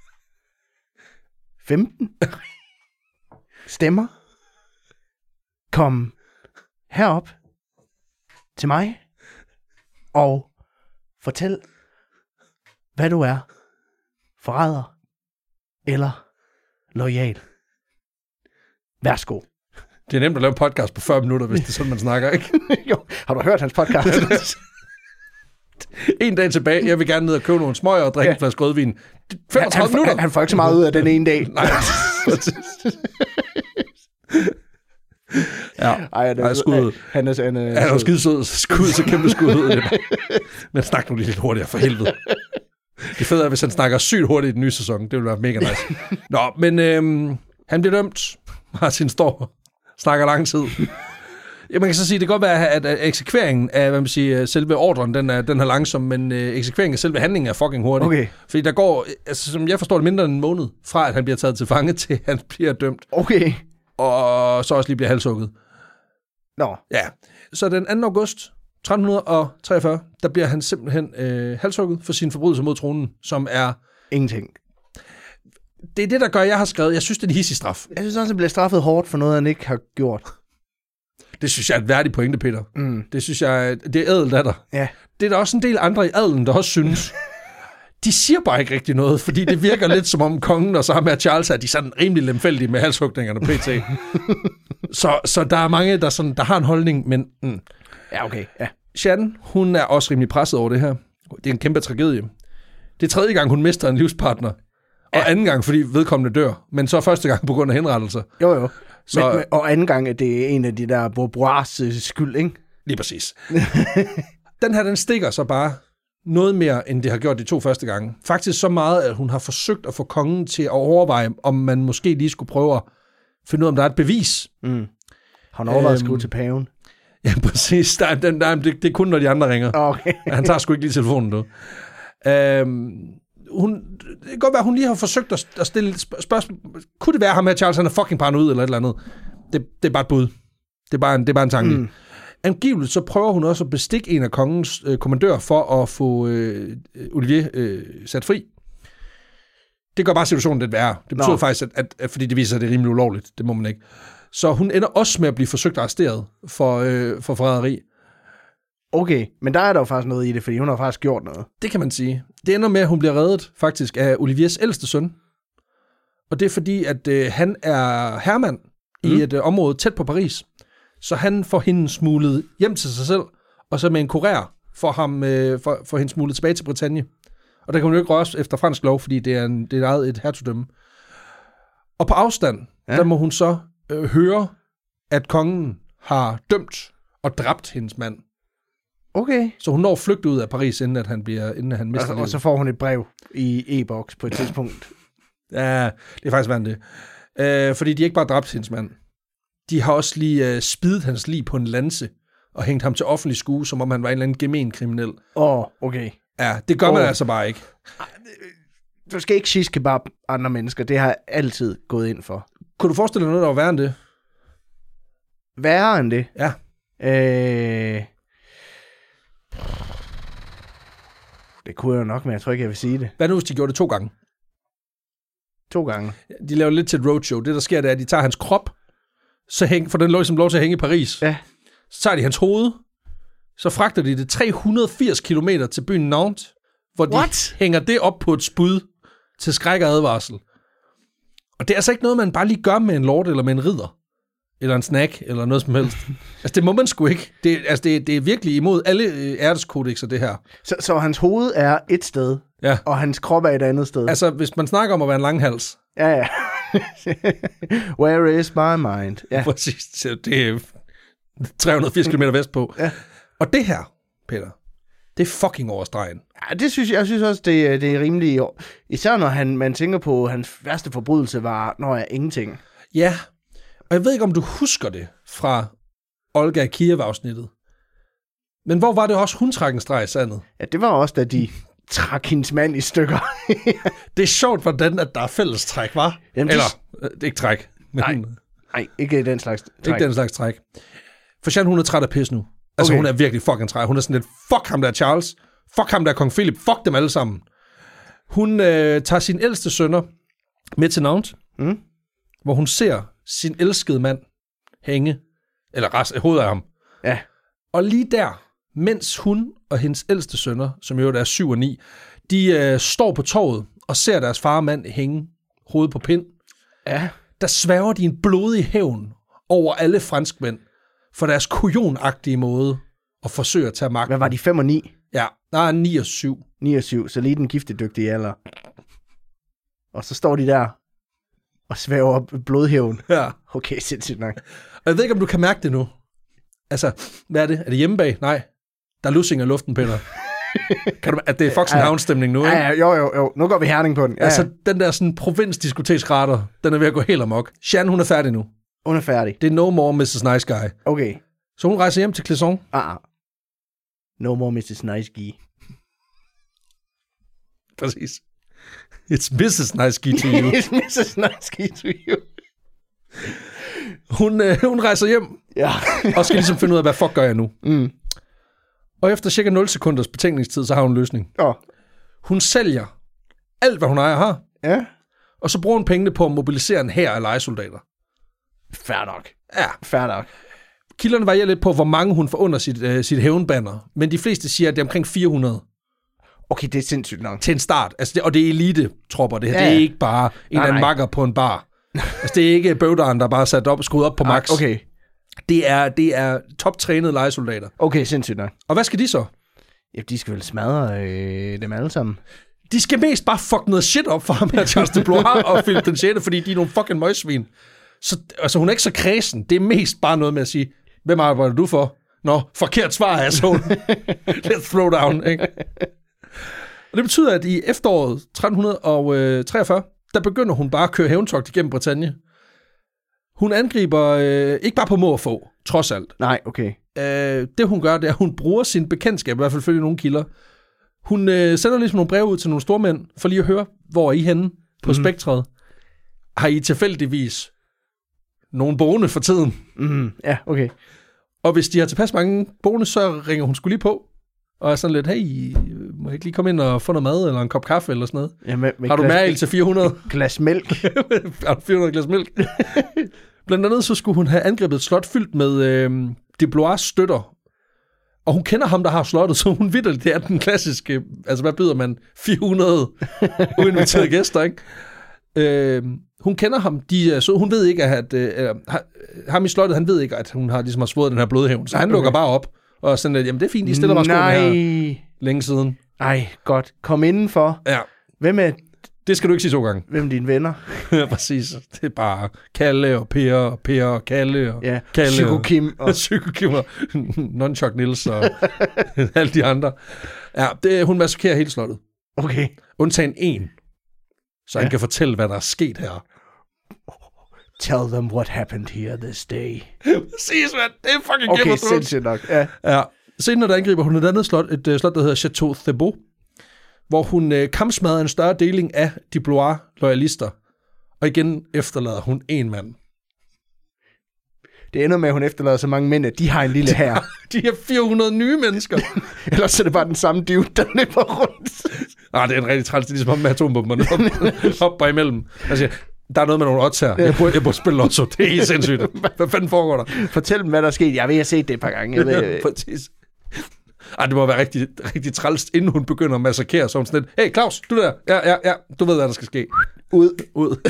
femten stemmer. Kom herop til mig og fortæl, hvad du er. Forræder eller loyal. Værsgo. Det er nemt at lave en podcast på fyrre minutter, hvis det er sådan, man snakker, ikke? Jo, har du hørt hans podcast? En dag tilbage, jeg vil gerne ned og købe nogle smøger og drikke ja. en flaske rødvin. femogtredive han, han, minutter. Han, han får ikke så meget ud af den ene dag. Nej. Ja, ej, det er skud. Han er, han er, han er jo skide sød. Skud, så kæmpe skud ud. Men snak nu lige lidt hurtigere, for helvede. Det fede er, hvis han snakker sygt hurtigt i den nye sæson. Det vil være mega nice. Nå, men øhm, han bliver dømt. Martin står snakker lang tid. Ja, man kan så sige, det kan godt være, at, at eksekveringen af, hvad man siger, selve ordren, den er, den er langsom, men øh, eksekveringen af selve handlingen er fucking hurtig. Okay. Fordi der går, altså, som jeg forstår det, mindre end en måned, fra at han bliver taget til fange, til han bliver dømt. Okay. Og så også lige bliver halshugget. Nå. Ja. Så den anden august tretten treogfyrre, der bliver han simpelthen øh, halshugget for sin forbrydelse mod tronen, som er... Ingenting. Det er det, der gør, jeg har skrevet. Jeg synes, det er en hissig straf. Jeg synes også, han bliver straffet hårdt for noget, han ikke har gjort. Det synes jeg er et værdigt pointe, Peter. Mm. Det synes jeg, det er ædelt af dig. Ja. Det er der også en del andre i adelen, der også synes. De siger bare ikke rigtig noget, fordi det virker lidt som om kongen og så med Charles, at de er sådan rimelig lemfældige med halshugningerne pt. så, så der er mange, der, sådan, der har en holdning, men... Mm. Ja, okay. Ja. Jeanne, hun er også rimelig presset over det her. Det er en kæmpe tragedie. Det er tredje gang, hun mister en livspartner. Og ja. anden gang, fordi vedkommende dør. Men så første gang på grund af henrettelser. Jo, jo. Så, men, og anden gang, at det er en af de der bourgeois skyld, ikke? Lige præcis. Den her, den stikker så bare noget mere, end det har gjort de to første gange. Faktisk så meget, at hun har forsøgt at få kongen til at overveje, om man måske lige skulle prøve at finde ud af, om der er et bevis. Mm. Har hun overvejet at skrive til paven? Ja, præcis. Der, der, der, det, det er kun, når de andre ringer. Okay. Han tager sgu ikke lige telefonen, du. Øhm, hun, det kan godt være, at hun lige har forsøgt at, at stille spørgsmål. Kunne det være ham her, Charles, han er fucking paranoid eller et eller andet? Det, det er bare et bud. Det er bare en, det er bare en tanke. Mm. Angiveligt så prøver hun også at bestikke en af kongens øh, kommandører for at få øh, Olivier øh, sat fri. Det gør bare situationen lidt værre. Det betyder Nå. faktisk, at, at, at fordi det viser sig, at det er rimelig ulovligt. Det må man ikke. Så hun ender også med at blive forsøgt arresteret for, øh, for forræderi. Okay, men der er der jo faktisk noget i det, fordi hun har faktisk gjort noget. Det kan man sige. Det ender med, at hun bliver reddet faktisk af Oliviers ældste søn. Og det er fordi, at øh, han er herremand mm. i et øh, område tæt på Paris. Så han får hende smuglet hjem til sig selv, og så med en kurér får, ham, øh, for, for hende smuglet tilbage til Bretagne. Og der kan hun jo ikke røres efter fransk lov, fordi det er, en, det er eget et hertugdømme. Og på afstand, ja. der må hun så øh, høre, at kongen har dømt og dræbt hendes mand. Okay. Så hun når flygte ud af Paris, inden at han, bliver, inden at han mister og, livet. Og så får hun et brev i e-boks på et tidspunkt. Ja, det er faktisk vandt det. Øh, fordi de ikke bare dræbt hendes mand. De har også lige øh, spidet hans lig på en lanse og hængt ham til offentlig skue, som om han var en eller anden gemen kriminel. Åh, oh, okay. Ja, det gør oh. man altså bare ikke. Du skal ikke shish kebab andre mennesker. Det har jeg altid gået ind for. Kunne du forestille dig noget, der var værre end det? Værre end det? Ja. Øh... Det kunne jeg jo nok, men jeg tror ikke, jeg vil sige det. Hvad nu, hvis de gjorde det to gange? To gange? De laver lidt til et roadshow. Det, der sker, det er, at de tager hans krop, så hæng, for den lov, som lov til at hænge i Paris. Ja. Så tager de hans hoved, så fragter de det tre hundrede og firs kilometer til byen Nantes, hvor de What? hænger det op på et spyd til skræk og advarsel. Og det er altså ikke noget, man bare lige gør med en lord eller med en ridder. Eller en snack, eller noget som helst. Altså, det må man sgu ikke. Det, altså, det, det er virkelig imod alle æreskodexer, det her. Så, så hans hoved er et sted, ja. og hans krop er et andet sted? Altså, hvis man snakker om at være en langhals. Ja, ja. Where is my mind? Ja. Præcis. Det er tre hundrede og firs kilometer vestpå. Ja. Og det her, Peter, det er fucking over stregen. Ja, det synes jeg, jeg synes også, det, det er rimelig... Især når han, man tænker på, at hans værste forbrydelse var, når jeg ingenting. Ja, og jeg ved ikke, om du husker det fra Olga Kiev-afsnittet. Men hvor var det også, hun trak en streg i sandet? Ja, det var også, da de trak hendes mand i stykker. Det er sjovt, hvordan at der er fælles træk, var? Jamen, Eller, det er ikke træk. Men nej, nej, ikke den slags træk. Ikke den slags træk. For Jeanne, hun er træt af pis nu. Altså, okay. Hun er virkelig fucking træt. Hun er sådan lidt, fuck ham der Charles, fuck ham der kong Philip, fuck dem alle sammen. Hun øh, tager sin ældste sønner med til Nantes, mm. hvor hun ser sin elskede mand hænge, eller rest, hovedet af ham. Ja. Og lige der, mens hun og hendes ældste sønner, som jo er syv og ni, de øh, står på torvet og ser deres far og mand hænge hovedet på pind. Ja. Der sværger de en blodig hævn over alle franskmænd for deres kujonagtige måde at forsøge at tage magten. Hvad var de, fem og ni? Ja, nej, ni og syv. ni og syv, så lige den giftedygtige alder. Og så står de der og svæver blodhævn. Ja. Okay, sindssygt nok. Og jeg ved ikke, om du kan mærke det nu. Altså, hvad er det? Er det hjemmebag? Nej. Der er lussing i luften, Peter. Kan du, at det er fucking havnstemning nu, ikke? Ja, jo, jo, jo. Nu går vi Herning på den. Ja, altså, den der sådan provinsdiskoteksrater, den er ved at gå helt amok. Jeanne, hun er færdig nu. Hun er færdig. Det er no more missus Nice Guy. Okay. Så hun rejser hjem til Clisson. Ah, no more missus Nice Guy. Præcis. It's missus Nice Guy to you. It's missus Nice Guy to you. Hun, øh, hun rejser hjem. Ja. Og skal ligesom finde ud af, hvad fuck gør jeg nu? Mm. Og efter cirka nul sekunders betænkningstid, så har hun en løsning. Ja. Hun sælger alt, hvad hun ejer har. Ja. Og så bruger hun pengene på at mobilisere en hær af lejesoldater. Fair nok. Ja. Fair nok. Kilderne varierer lidt på, hvor mange hun får under sit, øh, sit hævnbanner. Men de fleste siger, at det er omkring fire hundrede. Okay, det er sindssygt nok. Til en start. Altså det, og det er elite-tropper, det her. Ja. Det er ikke bare en nej, eller anden makker på en bar. Altså det er ikke bøvderen, der bare er sat op og skruet op på max. Okay. Det er, det er toptrænede lejesoldater. Okay, sindssygt nok. Og hvad skal de så? Ja, de skal vel smadre øh, dem alle sammen. De skal mest bare fuck noget shit op for ham her, Charles de Blois og Philip den sjette, fordi de er nogle fucking møgsvin. Så altså, hun er ikke så kredsen. Det er mest bare noget med at sige, hvem arbejder du for? Nå, forkert svar, altså. Let's throw down, ikke? Og det betyder, at i efteråret tretten treogfyrre, der begynder hun bare at køre hævntogt igennem Bretagne. Hun angriber øh, ikke bare på må og få, trods alt. Nej, okay. Øh, det hun gør, det er, at hun bruger sin bekendtskab, i hvert fald følge nogle kilder. Hun øh, sender ligesom nogle breve ud til nogle stormænd, for lige at høre, hvor er I henne på mm. spektret. Har I tilfældigvis nogle boende for tiden? Mm. Ja, okay. Og hvis de har tilpas mange boende, så ringer hun sgu lige på. Og er sådan lidt, hey, må jeg ikke lige komme ind og få noget mad, eller en kop kaffe, eller sådan noget? Ja, med, med har du mærket til fire hundrede? Glas mælk. Har du fire hundrede glas mælk? Blandt andet så skulle hun have angrebet et slot fyldt med øh, de Blois støtter. Og hun kender ham, der har slottet, så hun ved, at det er den klassiske, altså hvad byder man, fire hundrede uinviterede gæster, ikke? Øh, hun kender ham, de, så hun ved ikke, at øh, ham i slottet, han ved ikke, at hun har ligesom har svoret den her blodhævn, så han okay. lukker bare op. Og sådan lidt, jamen det er fint, de stiller bare skolen her længe siden. Ej, godt. Kom indenfor. Ja. Hvem er... Det skal du ikke sige to gange. Hvem er dine venner? Ja, præcis. Det er bare Kalle og Per og Per og Kalle og ja. Kalle. Psyko Kim og... Psyko Kim og Nonchok Niels og alle de andre. Ja, det, hun massakrerer hele slottet. Okay. Undtagen en. Så ja. Han kan fortælle, hvad der er sket her. Tell them what happened here this day. Præcis, man. Det er fucking okay, Game of Thrones. Okay, sindssygt nok. Ja. Ja. Senere der angriber hun et andet slot, et uh, slot, der hedder Chateau Thibau, hvor hun uh, kampsmadrer en større deling af de Blois-loyalister. Og igen efterlader hun en mand. Det ender med, at hun efterlader så mange mænd, at de har en lille hær. De har fire hundrede nye mennesker. Ellers så er det bare den samme dude, der løber rundt. Ah, det er en rigtig træls. Det er ligesom med atombomberne hopper imellem. Altså, der er noget med nogle odds her. Jeg burde, jeg burde spille lotto. Det er helt sindssygt. Hvad fanden foregår der? Fortæl dem, hvad der er sket. Jeg ved, jeg har set det et par gange. Jeg ved, præcis. Ej, det må være rigtig, rigtig træls, inden hun begynder at massakere. Så hun sådan lidt, hey Claus, du der. Ja, ja, ja. Du ved, hvad der skal ske. Ud. Ud.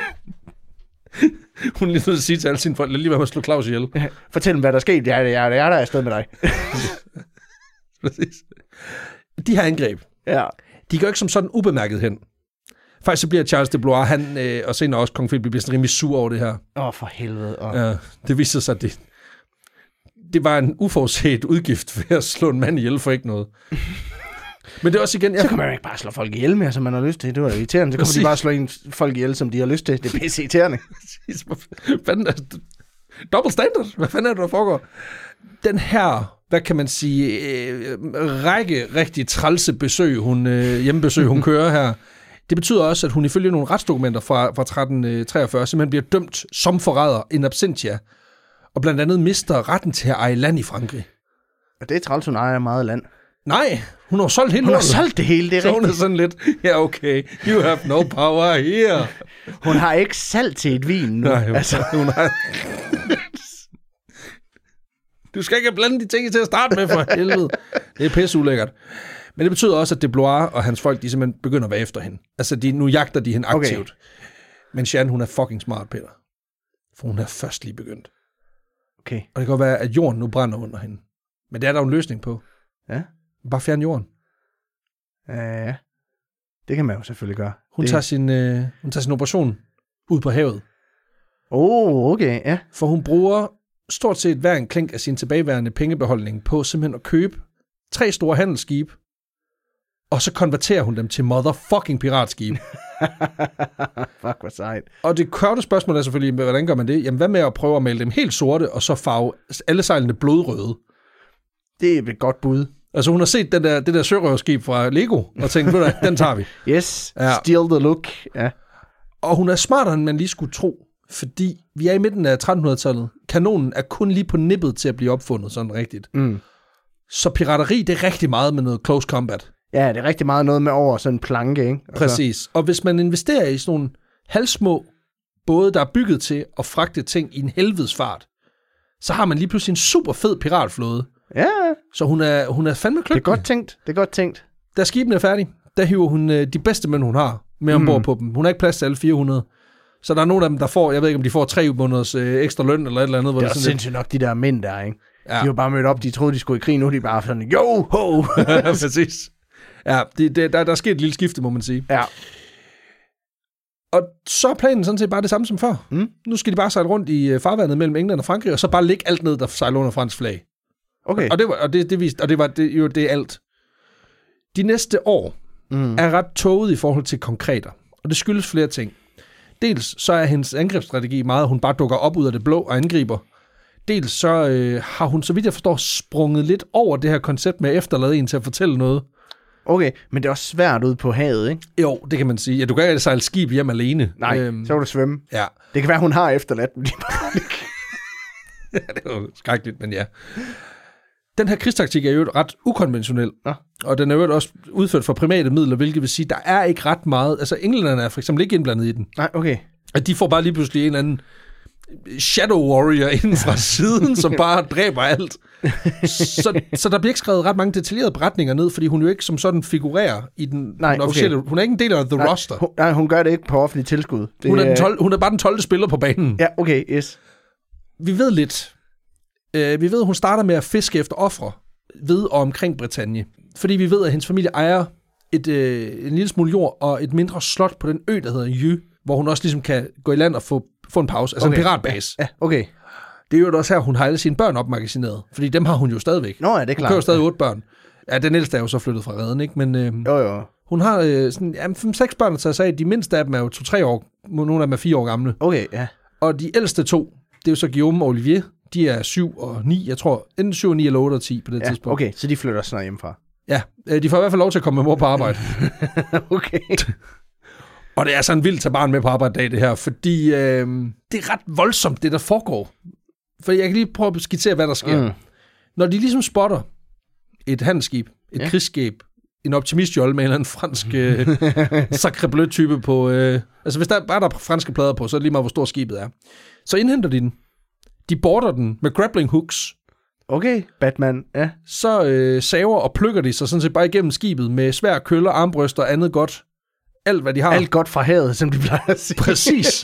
Hun lige nødt til at sige til alle sine folk, lad lige være med at slå Claus ihjel. Fortæl dem, hvad der er sket. Jeg er, jeg er, jeg er der afsted med dig. Præcis. De her angreb, ja. De går ikke som sådan ubemærket hen. Faktisk så bliver Charles de Blois, han, øh, og senere også Kong Philip, bliver sådan rimelig sur over det her. Åh, oh, for helvede. Oh. Ja, det viste sig, at det, det var en uforudset udgift ved at slå en mand ihjel for ikke noget. Men det er også igen... Jeg... Så kan man jo ikke bare slå folk ihjel mere, som man har lyst til. Det var irriterende. Så kommer de bare slå en folk ihjel, som de har lyst til. Det er pisse irriterende. Hvad fanden er det? Double standard? Hvad fanden er det, der foregår? Den her, hvad kan man sige, øh, række rigtig trælse besøg, hun, øh, hjemmebesøg, hun kører her, det betyder også, at hun ifølge nogle retsdokumenter fra, fra tretten treogfyrre simpelthen bliver dømt som forræder in absentia, og blandt andet mister retten til at eje land i Frankrig. Og det er træls, hun ejer meget land. Nej, hun har solgt hele Hun har solgt det hele, det er så rigtigt. Hun er sådan lidt, ja yeah, okay, you have no power here. Hun har ikke salg til et vin nu. Nej, hun, altså. hun har... Du skal ikke blande de ting til at starte med, for helvede. Det er pisse ulækkert. Men det betyder også, at de Blois og hans folk, de simpelthen begynder at være efter hende. Altså, de, nu jagter de hende aktivt. Okay. Men Jeanne, hun er fucking smart, Peter. For hun er først lige begyndt. Okay. Og det kan godt være, at jorden nu brænder under hende. Men det er der en løsning på. Ja. Bare fjerne jorden. Ja, det kan man jo selvfølgelig gøre. Hun, det... tager, sin, øh, hun tager sin operation ud på havet. Oh, okay, ja. For hun bruger stort set hver en klink af sin tilbageværende pengebeholdning på simpelthen at købe tre store handelsskibe, og så konverterer hun dem til motherfucking piratskibe. Fuck, hvor sejt. Og det korte spørgsmål er selvfølgelig, hvordan gør man det? Jamen, hvad med at prøve at male dem helt sorte, og så farve alle sejlene blodrøde? Det er et godt bud. Altså, hun har set den der, det der sørøverskib fra Lego, og tænkt, ved du, den tager vi. Yes, ja. Steal the look. Ja. Og hun er smartere, end man lige skulle tro, fordi vi er i midten af trettenhundredetallet. Kanonen er kun lige på nippet til at blive opfundet, sådan rigtigt. Mm. Så pirateri, det er rigtig meget med noget close combat. Ja, det er rigtig meget noget med over sådan en planke, ikke? Altså. Præcis. Og hvis man investerer i sådan nogle halvsmå både, der er bygget til at fragte ting i en helvedes fart, så har man lige pludselig en super fed piratflåde. Ja. Så hun er, hun er fandme kløgtig. Det er godt tænkt. Det er godt tænkt. Da skibene er færdige, der hiver hun de bedste mænd, hun har, med ombord mm. på dem. Hun har ikke plads til alle fire hundrede. Så der er nogle af dem, der får, jeg ved ikke, om de får tre måneders øh, ekstra løn, eller et eller andet. Hvor det er det sindssygt nok, de der mænd der, ikke? Ja. De var bare mødt op, de troede, de skulle i krig, nu er de bare sådan, jo, ho! Præcis. Ja, det, det, der, der er sket et lille skifte, må man sige. Ja. Og så er planen sådan set bare det samme som før. Mm. Nu skal de bare sejle rundt i øh, farvandet mellem England og Frankrig, og så bare lægge alt ned, der sejler under fransk flag. Okay. Og det var, og det, det, viste, og det var det, jo det er alt. De næste år Mm. er ret tåget i forhold til konkreter, og det skyldes flere ting. Dels så er hendes angrebsstrategi meget, at hun bare dukker op ud af det blå og angriber. Dels så øh, har hun, så vidt jeg forstår, sprunget lidt over det her koncept med at efterlade en til at fortælle noget. Okay, men det er også svært ude på havet, ikke? Jo, det kan man sige. Ja, du kan ikke sejle skib hjem alene. Nej, øhm, så kan du svømme. Ja. Det kan være, hun har efterladt dem. Ja, det er jo skrækkeligt, men ja. Den her krigstaktik er jo ret ukonventionel, ja. Og den er jo også udført for private midler, hvilket vil sige, der er ikke ret meget. Altså, englænderne er for eksempel ikke indblandet i den. Nej, okay. At de får bare lige pludselig en eller anden shadow warrior inden fra siden, som bare dræber alt. Så, så der bliver ikke skrevet ret mange detaljerede beretninger ned, fordi hun jo ikke som sådan figurerer i den, nej, den officielle... Okay. Hun er ikke en del af the nej, roster. Hun, nej, hun gør det ikke på offentlig tilskud. Det, hun, er den tolv, hun er bare den tolvte spiller på banen. Ja, okay, yes. Vi ved lidt. Uh, vi ved, at hun starter med at fiske efter ofre ved og omkring Bretagne. Fordi vi ved, at hendes familie ejer et, uh, en lille smule jord og et mindre slot på den ø, der hedder Jø, hvor hun også ligesom kan gå i land og få, få en pause. Altså okay. En piratbase. Ja, okay. Det er jo også her, hun har alle sine børn opmagasineret. Fordi dem har hun jo stadigvæk. Nå ja, det er klart. Hun kører jo stadig otte børn. Ja, den ældste er jo så flyttet fra Reden, ikke? Men øh, jo, jo. hun har øh, sådan, ja, fem seks børn at tage sig af. De mindste af dem er jo to-tre år. Nogle af dem er fire år gamle. Okay, ja. Og de ældste to, det er jo så Guillaume og Olivier. De er syv og ni, jeg tror. Enten syv og ni eller otte og ti på det ja, tidspunkt. Okay, så de flytter snart hjemmefra. Ja, øh, de får i hvert fald lov til at komme med mor på arbejde. Okay. Og det er sådan en vildt tage barn med på arbejde dag, det her. Fordi øh, det er ret voldsomt, det der foregår. For jeg kan lige prøve at skitsere, hvad der sker. Mm. Når de ligesom spotter et handelsskib, et ja. krigsskib, en optimistjolle med en eller anden fransk øh, sacre bleu-type på... Øh, altså hvis der bare der er franske plader på, så er det lige meget, hvor stor skibet er. Så indhenter de den. De border den med grappling hooks. Okay, Batman, ja. Så øh, saver og plukker de sig sådan set bare igennem skibet med svær køller, armbryster og andet godt. Alt, hvad de har. Alt godt fra havet, som de plejer at sige. Præcis.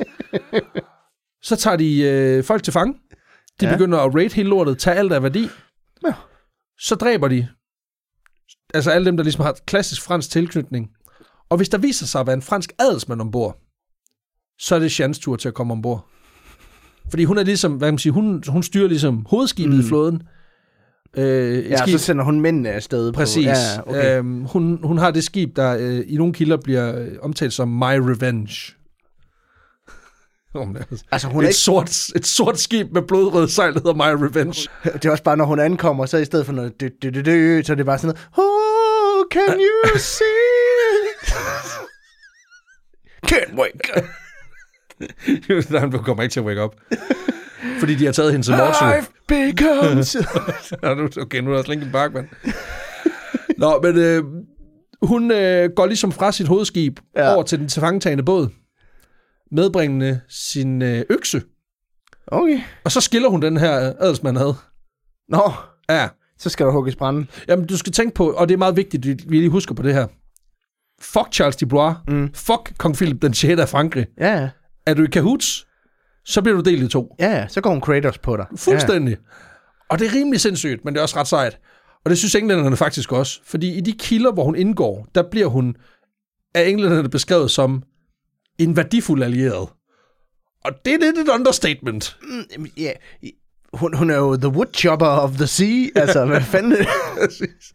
Så tager de øh, folk til fange. De ja. begynder at raid hele lortet, tage alt af værdi. Ja. Så dræber de altså alle dem, der ligesom har klassisk fransk tilknytning. Og hvis der viser sig at være en fransk adelsmand ombord, så er det Jeannes tur til at komme ombord. Fordi hun er ligesom, hvad kan man sige, hun, hun styrer ligesom hovedskibet mm. i flåden. Øh, ja, skib. Så sender hun mændene afsted. Præcis. På, ja, okay. øhm, hun, hun har det skib, der øh, i nogle kilder bliver øh, omtalt som My Revenge. Altså, hun et, ikke... sort, et sort skib med blodrød sejl, der hedder My Revenge. Det er også bare, når hun ankommer, så i stedet for noget dø, dø, dø, dø, så er det bare sådan noget, oh, can you see it? Can't wake up. Du kommer ikke til at wake up. Fordi de har taget hende til morgen. I've becomes... Okay, nu er der også Linkin Park, mand. Nå, men øh, hun øh, går ligesom fra sit hovedskib ja. over til den tilfangetagende båd, medbringende sin øh, økse. Okay. Og så skiller hun den her adelsmand ad. Nå, ja. Så skal der hugges brænde. Jamen, du skal tænke på, og det er meget vigtigt, at vi lige husker på det her. Fuck Charles de Blois. Mm. Fuck kong Philip den sjette af Frankrig. Ja, ja. Er du i kahoots, så bliver du delt i to. Ja, ja. Så går hun Kratos på dig. Fuldstændig. Ja. Og det er rimelig sindssygt, men det er også ret sejt. Og det synes englænderne faktisk også. Fordi i de kilder, hvor hun indgår, der bliver hun af englænderne beskrevet som en værdifuld allieret. Og det er lidt et understatement. Mm, ja, hun, hun er jo the woodchopper of the sea. Altså, hvad fanden er det? Præcis.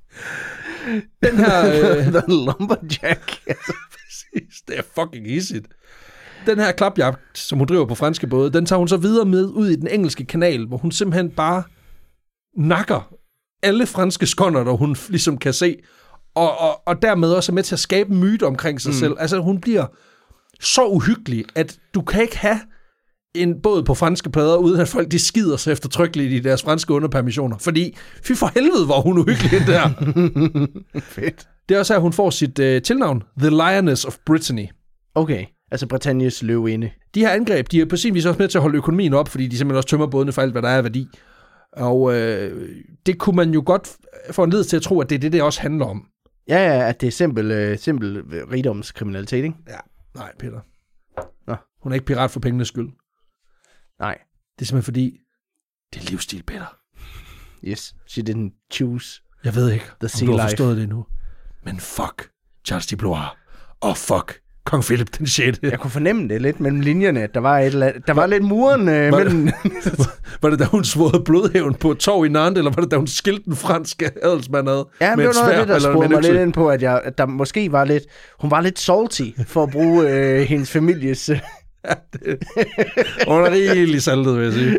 Den her... Øh... the lumberjack. Altså, præcis. Det er fucking easy. Den her klapjagt, som hun driver på franske både, den tager hun så videre med ud i den engelske kanal, hvor hun simpelthen bare nakker alle franske skonder, der hun ligesom kan se, og, og, og dermed også er med til at skabe en myte omkring sig mm. selv. Altså, hun bliver så uhyggelig, at du kan ikke have en båd på franske plader, uden at folk de skider sig eftertrykkeligt i deres franske underpermissioner. Fordi, fy for helvede, hvor hun uhyggelig der. Fedt. Det er også her, hun får sit øh, tilnavn, The Lioness of Brittany. Okay, altså Britannies løvinde. De her angreb, de er på sin vis også med til at holde økonomien op, fordi de simpelthen også tømmer bådene for alt, hvad der er af værdi. Og øh, det kunne man jo godt få en led til at tro, at det er det, det også handler om. Ja, ja, at det er simpel, øh, simpel rigdomskriminalitet, ikke? Ja, nej, Peter. Nå. Hun er ikke pirat for pengenes skyld. Nej. Det er simpelthen fordi, det er livsstil, Peter. Yes, she didn't choose. Jeg ved ikke, the om du har forstået det nu. Men fuck Charles de Blois. Og fuck Kong Philip den sjette. Jeg kunne fornemme det lidt mellem linjerne, at der var, et eller andet, der var, var lidt muren øh, var, mellem... var det, da hun svåede blodhævn på et torv i Nantes, eller var det, da hun skilte den franske adelsmand ad? Ja, men det var noget af det, der spurgte mig lidt ind på, at, jeg, at der måske var lidt... Hun var lidt salty for at bruge øh, hendes families... ja, det, hun er rigtig saltet, vil jeg sige.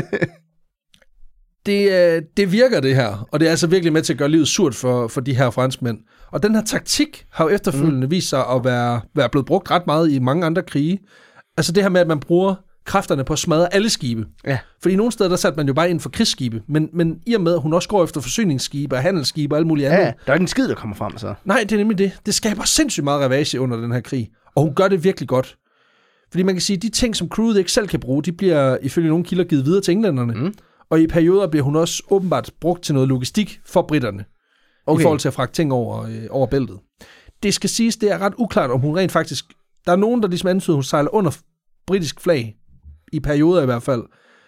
Det, det virker, det her, og det er altså virkelig med til at gøre livet surt for, for de her franskmænd. Og den her taktik har jo efterfølgende mm. vist sig at være, være blevet brugt ret meget i mange andre krige. Altså det her med, at man bruger kræfterne på at smadre alle skibe. Ja. Fordi nogle steder, der satte man jo bare ind for krigsskibe, men, men i og med, at hun også går efter forsyningsskibe og handelsskibe og alt muligt andet. Ja, der er ikke en skid, der kommer frem så. Nej, det er nemlig det. Det skaber sindssygt meget ravage under den her krig, og hun gør det virkelig godt. Fordi man kan sige, at de ting, som crewet ikke selv kan bruge, de bliver ifølge nogle kilder givet videre til englænderne. Mm. Og i perioder bliver hun også åbenbart brugt til noget logistik for britterne. Okay. I forhold til at fragte ting over, øh, over bæltet. Det skal siges, det er ret uklart, om hun rent faktisk... Der er nogen, der ligesom antyder, hun sejler under britisk flag. I perioder i hvert fald.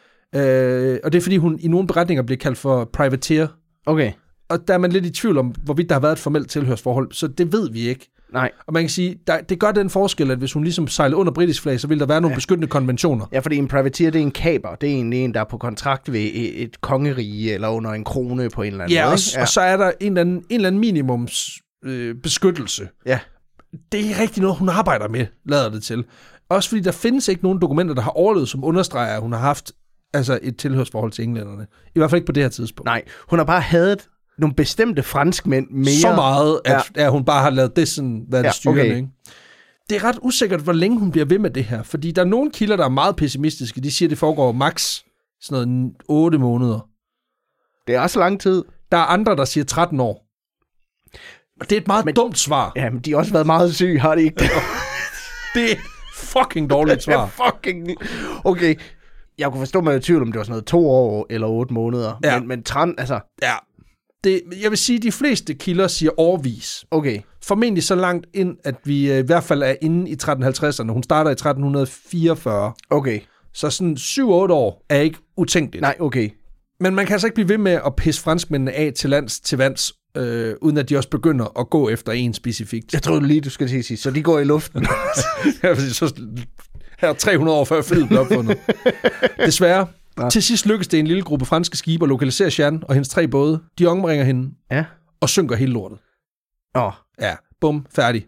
Øh, og det er, fordi hun i nogle beretninger bliver kaldt for privateer. Okay. Og der er man lidt i tvivl om, hvorvidt der har været et formelt tilhørsforhold. Så det ved vi ikke. Nej. Og man kan sige, der, det gør den forskel, at hvis hun ligesom sejler under britisk flag, så vil der være nogle ja. beskyttende konventioner. Ja, fordi en privateer, det er en kaper. Det er egentlig en, der er på kontrakt ved et, et kongerige, eller under en krone på en eller anden ja, måde. Og, ja, og så er der en eller anden, en eller anden minimums øh, beskyttelse. Ja. Det er rigtig noget, hun arbejder med, lader det til. Også fordi der findes ikke nogen dokumenter, der har overlevet, som understreger, at hun har haft altså et tilhørsforhold til englænderne. I hvert fald ikke på det her tidspunkt. Nej, hun har bare hadet nogle bestemte franskmænd mere. Så meget, at, ja. at hun bare har lavet det sådan, hvad det ja, styrende. Okay. Ikke? Det er ret usikkert, hvor længe hun bliver ved med det her. Fordi der er nogle kilder, der er meget pessimistiske. De siger, at det foregår max sådan noget otte måneder. Det er også lang tid. Der er andre, der siger tretten år. Og det er et meget men, dumt svar. Ja, men de har også været meget syge, har de ikke? Det er fucking dårligt svar. Det er fucking... Okay, jeg kunne forstå mig i tvivl, om det var sådan noget to år eller otte måneder. Ja. Men, men træn, altså... Ja. Det, jeg vil sige, at de fleste kilder siger årvis. Okay. Formentlig så langt ind, at vi i hvert fald er inde i tretten halvtredserne. Hun starter i tretten fireogfyrre. Okay. Så sådan syv otte år er ikke utænkeligt. Nej, okay. Men man kan altså ikke blive ved med at pisse franskmændene af til lands til vands, øh, uden at de også begynder at gå efter en specifikt. Jeg troede lige, du skal sige, så de går i luften. Jeg vil sige, så her tre hundrede år før flyet blev opfundet. Desværre. Ja. Til sidst lykkes det en lille gruppe franske skibe at lokalisere Jeanne og hendes tre både. De omringer hende ja. og synker hele lortet. Åh. Oh. Ja, bum, færdig.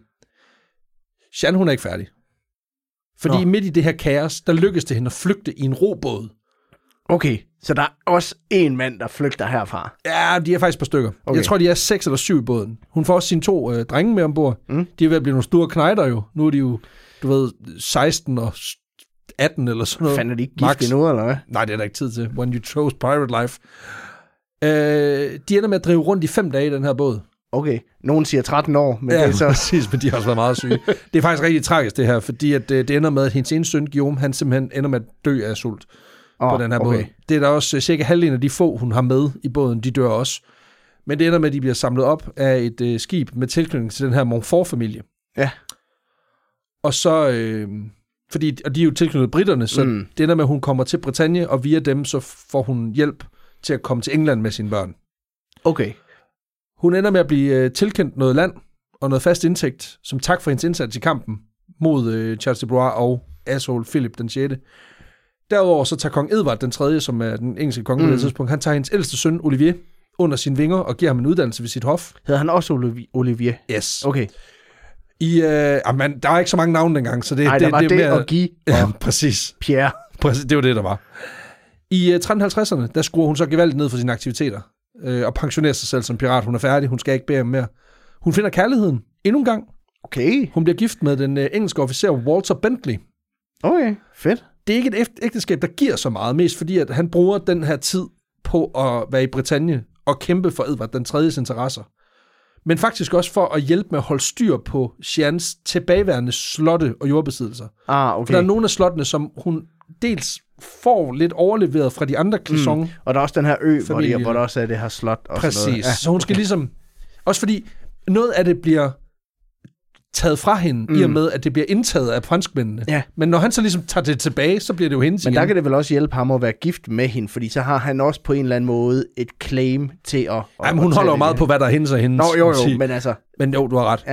Jeanne, hun er ikke færdig. Fordi oh. midt i det her kaos, der lykkes det hende at flygte i en robåd. Okay, så der er også en mand, der flygter herfra? Ja, de er faktisk på stykker. Okay. Jeg tror, de er seks eller syv i båden. Hun får også sine to øh, drenge med ombord. Mm. De er ved at blive nogle store knejder jo. Nu er de jo, du ved, seksten og atten eller sådan noget. Fanden er de ikke gift endnu, eller hvad? Nej, det er der ikke tid til. When you chose pirate life. Øh, de ender med at drive rundt i fem dage i den her båd. Okay. Nogen siger tretten år, men ja, det er så... præcis, men de har også været meget syge. Det er faktisk rigtig tragisk, det her, fordi at, det ender med, at hendes ene søn, Guillaume, han simpelthen ender med at dø af sult oh, på den her okay. båd. Det er der også cirka halvdelen af de få, hun har med i båden, de dør også. Men det ender med, at de bliver samlet op af et øh, skib med tilknytning til den her Montfort-familie. Ja. Og så... Øh, Fordi, og de er jo tilknyttet britterne, så mm. det ender med, at hun kommer til Bretagne, og via dem, så får hun hjælp til at komme til England med sine børn. Okay. Hun ender med at blive tilkendt noget land og noget fast indtægt, som tak for hendes indsats i kampen mod uh, Charles de Blois og asshole Philip den sjette. Derudover så tager kong Edvard den tredje, som er den engelske konge mm. på det tidspunkt, han tager hendes ældste søn, Olivier, under sine vinger og giver ham en uddannelse ved sit hof. Hedder han også Olivier? Olivier? Yes. Okay. I, øh, amen, der er ikke så mange navne dengang, så det, Ej, det, der var det, det, det og Guy ja, præcis. Pierre. Præcis, det var det, der var. I uh, tretten halvtredserne, der skruer hun så gevaldigt ned for sine aktiviteter, øh, og pensionerer sig selv som pirat. Hun er færdig, hun skal ikke bære mere. Hun finder kærligheden endnu en gang. Okay. Hun bliver gift med den uh, engelske officer Walter Bentley. Okay, fedt. Det er ikke et ægteskab, der giver så meget, mest fordi, at han bruger den her tid på at være i Bretagne og kæmpe for Edvard den tredjes interesser. Men faktisk også for at hjælpe med at holde styr på Jeannes tilbageværende slotte og jordbesiddelser. Ah, okay. For der er nogle af slottene, som hun dels får lidt overleveret fra de andre Clisson. Mm. Og der er også den her ø, hvor, de, hvor der også er det her slot. Og præcis. Sådan noget. Ja, så hun skal okay. ligesom... Også fordi noget af det bliver taget fra hende, mm. i og med, at det bliver indtaget af franskmændene. Ja. Men når han så ligesom tager det tilbage, så bliver det jo hendes Men igen. der kan det vel også hjælpe ham at være gift med hende, fordi så har han også på en eller anden måde et claim til at... Jamen, hun holder jo meget på, hvad der er hendes og hendes. Nå, jo, jo, men altså... Men jo, du har ret. Ja.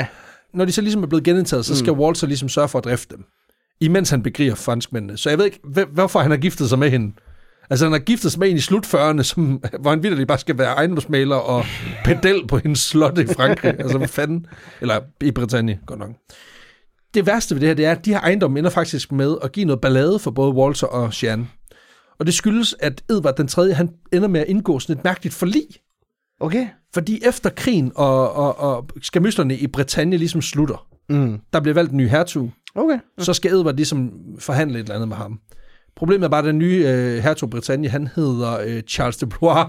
når de så ligesom er blevet genindtaget, så skal mm. Walter ligesom sørge for at drifte dem, imens han begriger franskmændene. Så jeg ved ikke, hvorfor han har giftet sig med hende. Altså, han har giftet sig med en i slut fyrrerne, som, hvor han vitterligt bare skal være ejendomsmægler og pedel på hendes slot i Frankrig. Altså, hvad fanden? Eller i Britannien, godt nok. Det værste ved det her, det er, at de her ejendomme ender faktisk med at give noget ballade for både Walter og Jeanne. Og det skyldes, at Edvard den tredje, han ender med at indgå sådan et mærkeligt forlig. Okay. Fordi efter krigen og, og, og skamyslerne i Bretagne ligesom slutter, mm. der bliver valgt en ny hertug, okay. mm. så skal Edvard ligesom forhandle et eller andet med ham. Problemet er bare, at den nye øh, hertug Bretagne, han hedder øh, Charles de Blois.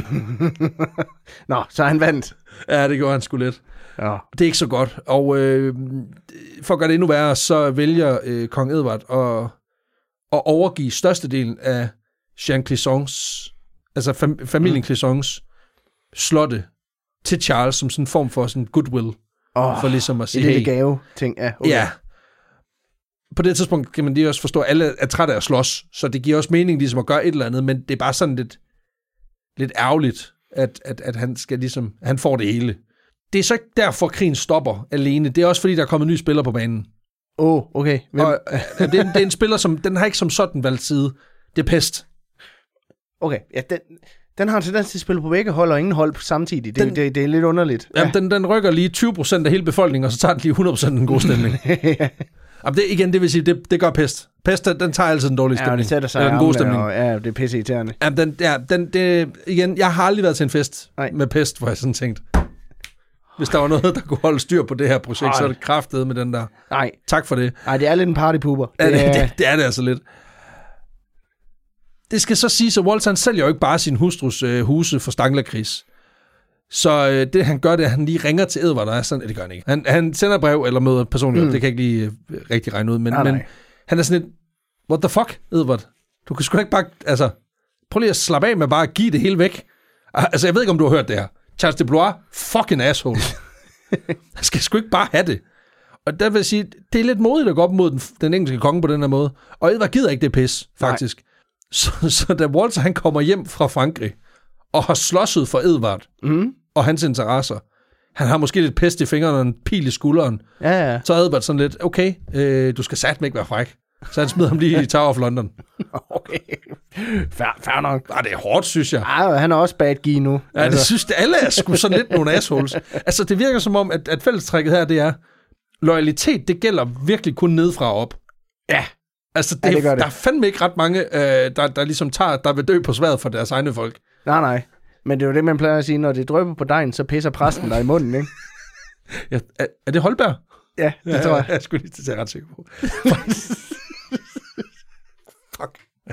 Nå, så han vandt. Ja, det gjorde han sgu lidt. Ja. Det er ikke så godt. Og øh, for at gøre det endnu værre, så vælger øh, kong Edvard at, at overgive størstedelen af Jean Clisons, altså fam- familien mm. Clisons slotte til Charles som sådan en form for sådan goodwill. Oh, for ligesom at sige, en lille gave ting. Ja, okay. Ja. På det tidspunkt kan man lige også forstå, at alle er trætte af at slås, så det giver også mening ligesom at gøre et eller andet, men det er bare sådan lidt, lidt ærgerligt, at, at, at han skal ligesom, han får det hele. Det er så ikke derfor, krigen stopper alene. Det er også fordi, der er kommet nye spillere på banen. Åh, oh, okay. Hvem? Og, det, er, det er en spiller, som den har ikke som sådan valgt side. Det er Pest. Okay, ja, den, den har en tendens til at spille på begge hold, og ingen hold samtidig. Det, den, det, det er lidt underligt. Jamen, ja. den, den rykker lige tyve procent af hele befolkningen, og så tager den lige hundrede procent en god stemning. ja. Jamen, det, igen, det vil sige, det, det gør Pest. Pest, den, den tager altid den dårlige stemning. Ja, det sætter sig eller den gode stemning. Og, ja, det er pisse irriterende. Jamen, den, ja, den, det, igen, jeg har aldrig været til en fest Nej. med Pest, hvor jeg sådan tænkt, hvis der var noget, der kunne holde styr på det her projekt, Ej. så er det kraftedet med den der. Nej. Tak for det. Nej, det er lidt en partypooper. Det, ja, det, det, det er det altså lidt. Det skal så sige, at Walter sælger jo ikke bare sin hustrus øh, huse for Stanglerkris. Så øh, det han gør, det er, at han lige ringer til Edvard, og er sådan, det gør han ikke. Han, han sender brev eller møder personligt, mm. det kan jeg ikke lige øh, rigtig regne ud, men, ah, men han er sådan lidt, what the fuck, Edvard? Du kan sgu ikke bare, altså, prøv lige at slappe af med bare at give det hele væk. Altså, jeg ved ikke, om du har hørt det her. Charles de Blois, fucking asshole. Han skal sgu ikke bare have det. Og der vil jeg sige, det er lidt modigt at gå op mod den, den engelske konge på den her måde. Og Edvard gider ikke det pis, faktisk. Så, så da Walter han kommer hjem fra Frankrig, og har slåsset for Edvard, mm. og hans interesser, han har måske lidt pest i fingrene og en pil i skulderen, ja, ja. så er Edvard sådan lidt, okay, øh, du skal satme ikke være fræk. Så han smider ham lige i Tower of London. Okay, fair, fair nok. Ah, det er hårdt, synes jeg. Ja, han er også bad guy nu. Ja, altså. Det synes det. Alle er sgu sådan lidt nogle assholes. Altså, det virker som om, at, at fællestrækket her, det er, loyalitet, det gælder virkelig kun nedefra og op. Ja. Altså, det, ja, det gør det. Der er fandme ikke ret mange, øh, der, der ligesom tager, der vil dø på sværet for deres egne folk. Nej, nej. Men det er jo det, man plejer at sige, når det drypper på dejen, så pisser præsten der i munden, ikke? Ja, er, er det Holberg? Ja, det ja, tror jeg. Jeg, jeg skulle lige til at ret sikker på. Fuck.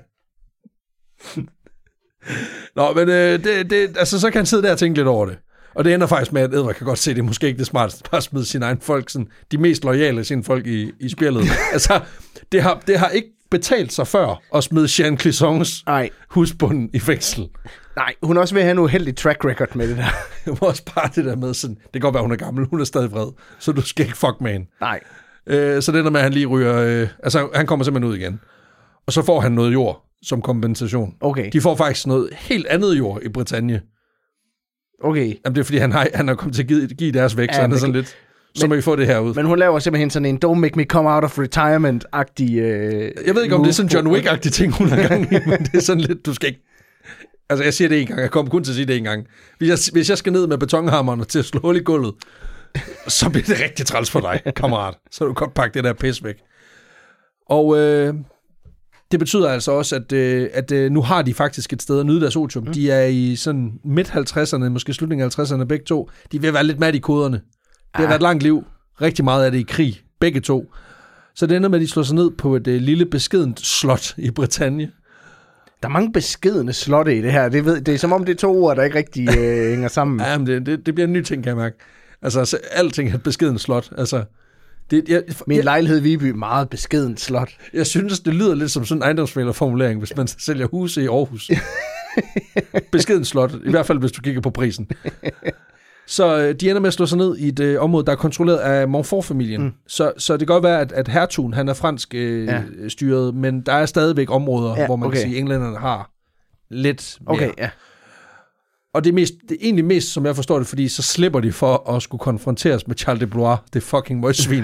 Nå, men øh, det, det, altså, så kan han sidde der og tænke lidt over det. Og det ender faktisk med, at Edvard kan godt se, at det er måske ikke det smarteste, bare at smide sine egne folk, sådan, de mest loyale af sine folk i, i spillet. Altså, det har, det har ikke betalt sig før at smide Jean Clisons husbunden i fængsel. Nej, hun er også ved at have en uheldig track record med det der. Det var også bare det der med sådan, det kan godt være, hun er gammel, hun er stadig vred, så du skal ikke fuck med hende. Nej. Øh, så det der med, at han lige ryger, øh, altså han kommer simpelthen ud igen. Og så får han noget jord som kompensation. Okay. De får faktisk noget helt andet jord i Bretagne. Okay. Jamen det er fordi, han har, han har kommet til at give, give deres væk, ja, så han er sådan lidt, så må vi få det her ud. Men hun laver simpelthen sådan en don't make me come out of retirement-agtig... Øh, jeg ved ikke, om det er sådan en John Wick-agtig ting, hun har gang i, men det er sådan lidt, du skal ikke... Altså jeg siger det en gang, jeg kommer kun til at sige det en gang. Hvis jeg, hvis jeg skal ned med betonhammeren til at slå hul i gulvet, så bliver det rigtig træls for dig, kammerat. Så du kan godt pakke det der pis væk. Og øh, det betyder altså også, at, øh, at øh, nu har de faktisk et sted at nyde deres otium. Mm. De er i sådan midt halvtredserne, måske slutningen af halvtredserne begge to. De vil være lidt mad i koderne. Det har været et langt liv. Rigtig meget af det i krig. Begge to. Så det ender med, at de slår sig ned på et øh, lille beskedent slot i Bretagne. Der er mange beskedne slotte i det her. Det, ved, det er som om, det er to ord, der ikke rigtig øh, hænger sammen. Ja, men det, det, det bliver en ny ting, kan jeg mærke. Altså, altså alting er et beskedent slot. Altså, det, jeg, Min jeg, lejlighed i Viby, meget beskedent slot. Jeg synes, det lyder lidt som sådan en ejendomsmæglerformulering, hvis man sælger huse i Aarhus. Beskedent slot, i hvert fald hvis du kigger på prisen. Så øh, de ender med at slå sig ned i et øh, område, der er kontrolleret af Montfort-familien. Mm. Så, så det kan godt være, at, at hertugen, han er fransk øh, ja. styret, men der er stadigvæk områder, ja, hvor man okay. kan sige, at englænderne har lidt mere. Okay, ja. Og det er, mest, det er egentlig mest, som jeg forstår det, fordi så slipper de for at skulle konfronteres med Charles de Blois, det fucking møgsvin.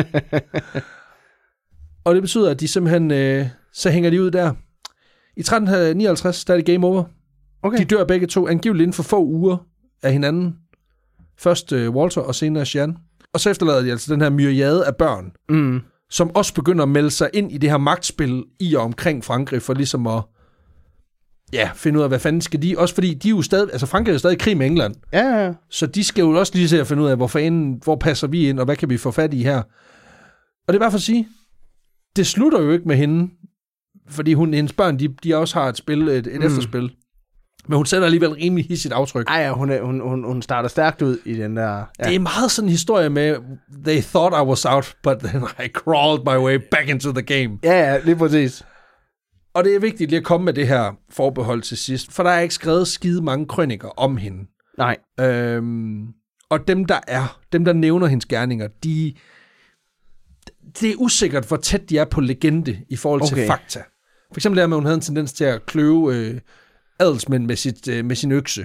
Og det betyder, at de simpelthen, øh, så hænger de ud der. I tretten nioghalvtreds, der er det game over. Okay. De dør begge to, angiveligt inden for få uger af hinanden. Først øh, Walter, og senere Jeanne. Og så efterlader de altså den her myriade af børn, mm. som også begynder at melde sig ind i det her magtspil i og omkring Frankrig, for ligesom at ja, finde ud af, hvad fanden skal de. Også fordi de er jo stadig, altså Frankrig er jo stadig i krig med England. Ja, ja. Så de skal jo også lige se at finde ud af, hvor fanden, hvor passer vi ind, og hvad kan vi få fat i her. Og det er bare for at sige, det slutter jo ikke med hende, fordi hun, hendes børn, de, de også har et spil, et, et mm. efterspil. Men hun sætter alligevel rimelig hissigt aftryk. Ej, ja, hun, er, hun, hun, hun starter stærkt ud i den der... Ja. Det er meget sådan en historie med, they thought I was out, but then I crawled my way back into the game. Ja, ja, lige præcis. Og det er vigtigt lige at komme med det her forbehold til sidst, for der er ikke skrevet skide mange krøniker om hende. Nej. Øhm, og dem, der er, dem, der nævner hendes gerninger, de... Det er usikkert, hvor tæt de er på legende i forhold til okay. fakta. For eksempel der med, at hun havde en tendens til at kløve øh, adelsmænd med, sit, øh, med sin økse.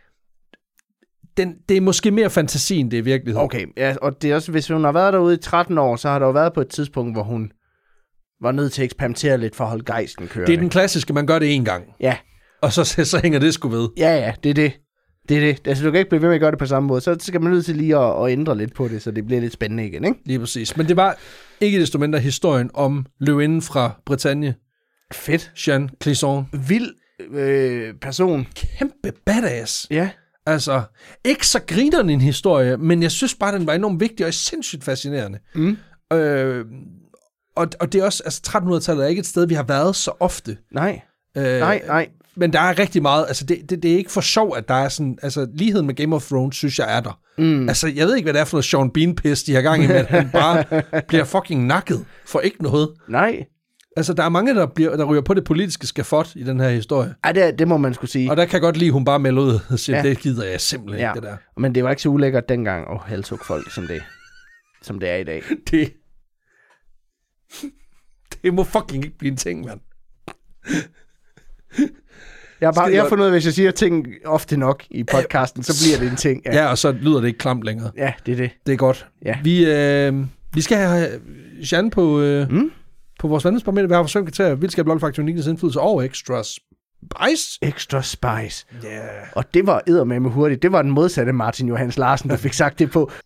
Den, det er måske mere fantasi, end det er virkelighed. Okay, ja, og det er også, hvis hun har været derude i tretten år, så har der jo været på et tidspunkt, hvor hun var nødt til at eksperimentere lidt for at holde gejsten kørende. Det er den klassiske, man gør det en gang. Ja. Og så, så hænger det sgu ved. Ja, ja, det er det. Det er det. Altså, du kan ikke blive ved med at gøre det på samme måde. Så skal man nødt til lige at, at ændre lidt på det, så det bliver lidt spændende igen, ikke? Lige præcis. Men det var ikke desto mindre historien om løvinden fra Bretagne. Fedt. Jeanne Clisson. Vild øh, person. Kæmpe badass. Ja. Altså, ikke så grinerne en historie, men jeg synes bare, den var enormt vigtig og sindssygt fascinerende. Mm. Øh, og, og det er også, altså trettenhundredetallet er ikke et sted, vi har været så ofte. Nej. Øh, nej, nej. Men der er rigtig meget, altså det, det, det er ikke for sjov, at der er sådan, altså ligheden med Game of Thrones, synes jeg er der. Mm. Altså, jeg ved ikke, hvad det er for noget Sean Bean-pis, de har gang i, men han bare bliver fucking nakket for ikke noget. Nej. Altså, der er mange, der, bliver, der ryger på det politiske skafot i den her historie. Ja, det, det må man skulle sige. Og der kan jeg godt lide, hun bare melder ud og siger, ja. Det gider jeg simpelthen ja. ikke, det der. Men det var ikke så ulækkert dengang at halshugge folk, som det, som det er i dag. Det... Det må fucking ikke blive en ting, mand. Jeg har, bare, jeg har fundet ud af, hvis jeg siger ting ofte nok i podcasten, så bliver det en ting. Ja, ja og så lyder det ikke klamt længere. Ja, det er det. Det er godt. Ja. Vi, øh, vi skal have Jeanne på, øh, mm? på vores vandelsbarometer. Vi har forsøgt til at vildskab, lolfaktor, unikkens indflydelse og extra spice. Extra spice. Yeah. Og det var eddermame hurtigt. Det var den modsatte Martin Johans Larsen, der fik sagt det på.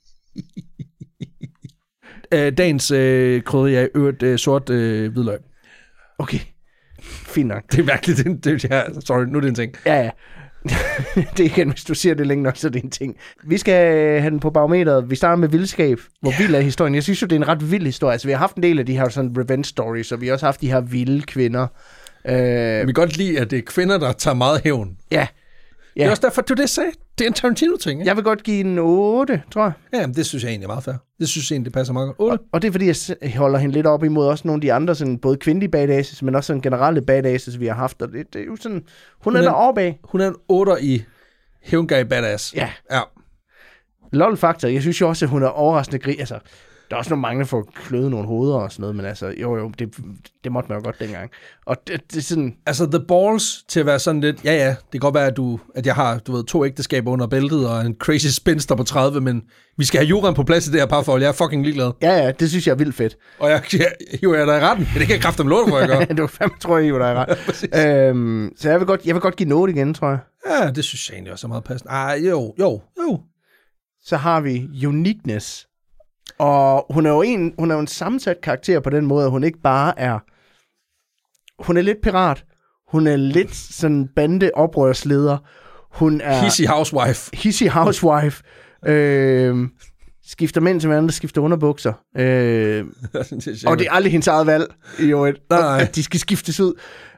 Dagens øh, krydder er øvrigt øh, sort øh, hvidløg. Okay. Fint nok. Det er virkelig, det, det, ja, sorry, nu er det en ting. Ja, ja. Det er igen, hvis du siger det længe nok, så er det en ting. Vi skal have den på barometeret. Vi starter med vildskab. Hvor yeah. vild er historien? Jeg synes jo, det er en ret vild historie. Altså, vi har haft en del af de her sådan revenge stories, og vi har også haft de her vilde kvinder. Uh... Vi kan godt lide, at det er kvinder, der tager meget hævn. Ja. Ja. Det er også derfor, du det sagde. Det er en Tarantino-ting, ikke? Jeg vil godt give en otte, tror jeg. Ja, men det synes jeg egentlig er meget fair. Det synes jeg egentlig, det passer meget godt. otte. Og, og det er fordi, jeg holder hende lidt op imod også nogle af de andre, sådan, både kvindelige badasses, men også sådan generelle badasses, vi har haft. Og det, det er jo sådan, hun, hun er, er deroppe af. Hun er en otter i hævngag badass. Ja. Ja. Lol-faktor, jeg synes jo også, at hun er overraskende grig. Altså, der er også nogle mange, for at kløde nogle hoveder og sådan noget, men altså, jo jo, det, det måtte man jo godt dengang. Og det, det er sådan... Altså, the balls til at være sådan lidt, ja ja, det kan godt være, at, du, at jeg har, du ved, to ægteskaber under bæltet og en crazy spinster på tredive, men vi skal have juraen på plads i det her parforhold. Jeg er fucking ligeglad. Ja ja, det synes jeg er vildt fedt. Og jeg, jeg hiver jeg dig i retten. Det kan jeg kræfte om lort, hvor jeg gør. Det var fandme, tror jeg, hiver dig i retten. øhm, så jeg vil, godt, jeg vil godt give noget igen, tror jeg. Ja, det synes jeg egentlig også er meget passende. Ah, jo, jo, jo. Så har vi uniqueness. Og hun er jo en, hun er jo en sammensat karakter på den måde, at hun ikke bare er... Hun er lidt pirat. Hun er lidt sådan bande-oprørsleder. Hun er... Hissy housewife. Hissy housewife. øh, skifter mænd til andre, skifter underbukser. Øh, det og det er aldrig hendes eget valg, i øvrigt, at de skal skiftes ud.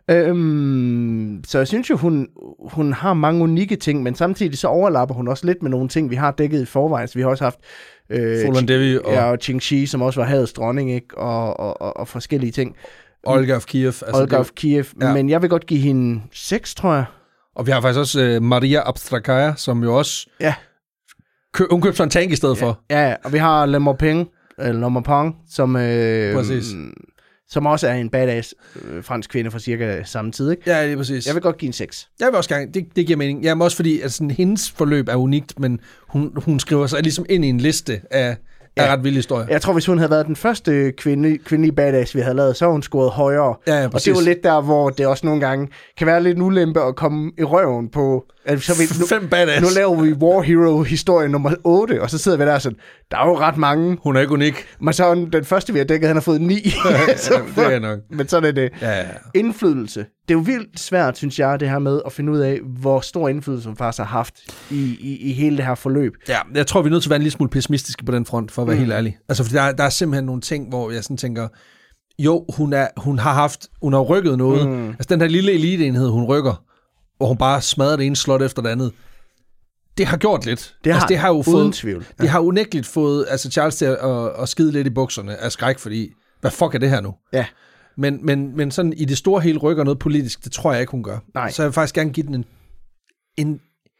Øhm, så jeg synes jo, hun, hun har mange unikke ting, men samtidig så overlapper hun også lidt med nogle ting, vi har dækket i forvejen. Så vi har også haft øh, Fulan Devi og... Ja, og Qingxi, som også var hadets dronning, ikke? Og, og, og, og forskellige ting. Olga of Kiev. Altså Olga of Kiev, ja. Men jeg vil godt give hende seks, tror jeg. Og vi har faktisk også uh, Maria Abstrakaya, som jo også... Ja. Kø- hun købte sådan en tank i stedet ja. for. Ja, og vi har Le Maupin, eller Le Maupin, som... Øh, Præcis. som også er en badass øh, fransk kvinde fra cirka samme tid, ikke? Ja, det er præcis. Jeg vil godt give en seks. Jeg vil også gerne, det, det giver mening. Jamen også fordi, at sådan, hendes forløb er unikt, men hun, hun skriver sig ligesom ind i en liste af, ja. af ret vilde historier. Jeg tror, hvis hun havde været den første kvinde, kvindelige badass, vi havde lavet, så havde hun scoret højere. Ja, ja, og det er jo lidt der, hvor det også nogle gange kan være lidt en ulempe at komme i røven på... Altså, så vi, nu, Fem badass. Nu laver vi War Hero-historie nummer otte, og så sidder vi der sådan, der er jo ret mange. Hun er ikke unik. Men så den første, vi har dækket, han har fået ni. Ja, så, det er nok. Men sådan er det. Ja, ja. Indflydelse. Det er jo vildt svært, synes jeg, det her med at finde ud af, hvor stor indflydelse hun faktisk har haft i, i, i hele det her forløb. Ja, jeg tror, vi er nødt til at være en lille smule pessimistiske på den front, for at være mm. helt ærlig. Altså, for der, der er simpelthen nogle ting, hvor jeg sådan tænker, jo, hun, er, hun har haft, hun har rykket noget. Mm. Altså, den her lille eliteenhed, hun rykker, hvor hun bare smadrer det ene slot efter det andet. Det har gjort lidt. Det har, altså, det har jo uden fået, tvivl. Ja. Det har unægteligt fået altså Charles til at, at skide lidt i bukserne af skræk, fordi, hvad fuck er det her nu? Ja. Men, men, men sådan i det store hele rykker noget politisk, det tror jeg ikke, hun gør. Nej. Så jeg vil faktisk gerne give den en, en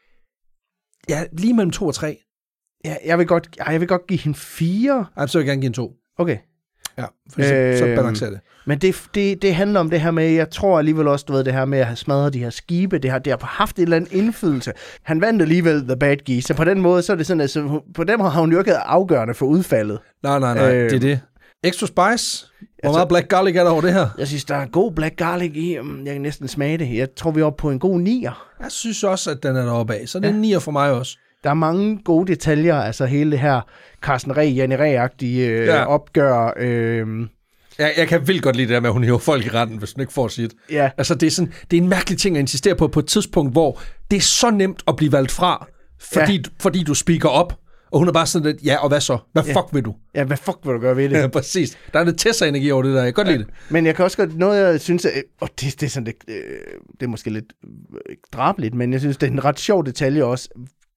ja, lige mellem to og tre. Ja, jeg vil godt, jeg vil godt give hende fire. Ej, så vil jeg gerne give en to. Okay. Ja, for øh, så, så balancerer det. Men det, det, det handler om det her med, jeg tror alligevel også, du ved, det her med at have smadret de her skibe, det har, det har haft en eller anden indflydelse. Han vandt alligevel The Bad Guy, så på den måde, så er det sådan, altså, på dem har hun jo ikke afgørende for udfaldet. Nej, nej, nej, øh, det er det. Extra Spice? Hvor meget Black Garlic er der over det her? Jeg synes, der er god Black Garlic i. Jeg kan næsten smage det. Jeg tror, vi er oppe på en god nier. Jeg synes også, at den er deroppe af. Så det er ja. en nier for mig også. Der er mange gode detaljer. Altså hele det her Carsten Reh, Janne Reh-agtige øh, ja. opgør. Øh, jeg, jeg kan vildt godt lide det der med, at hun hiver folk i retten, hvis hun ikke får sit. Ja. Altså, det er, sådan, det er en mærkelig ting at insistere på på et tidspunkt, hvor det er så nemt at blive valgt fra, fordi, ja. fordi du speaker op. Og hun er bare sådan lidt, ja, og hvad så? Hvad ja. fuck vil du? Ja, hvad fuck vil du gøre ved det? Ja, præcis. Der er lidt Tessa-energi over det der. Jeg kan godt ja. lide det. Men jeg kan også godt, noget jeg synes, at, og det, det er sådan lidt, øh, det er måske lidt øh, drabeligt, men jeg synes, det er en ret sjov detalje også,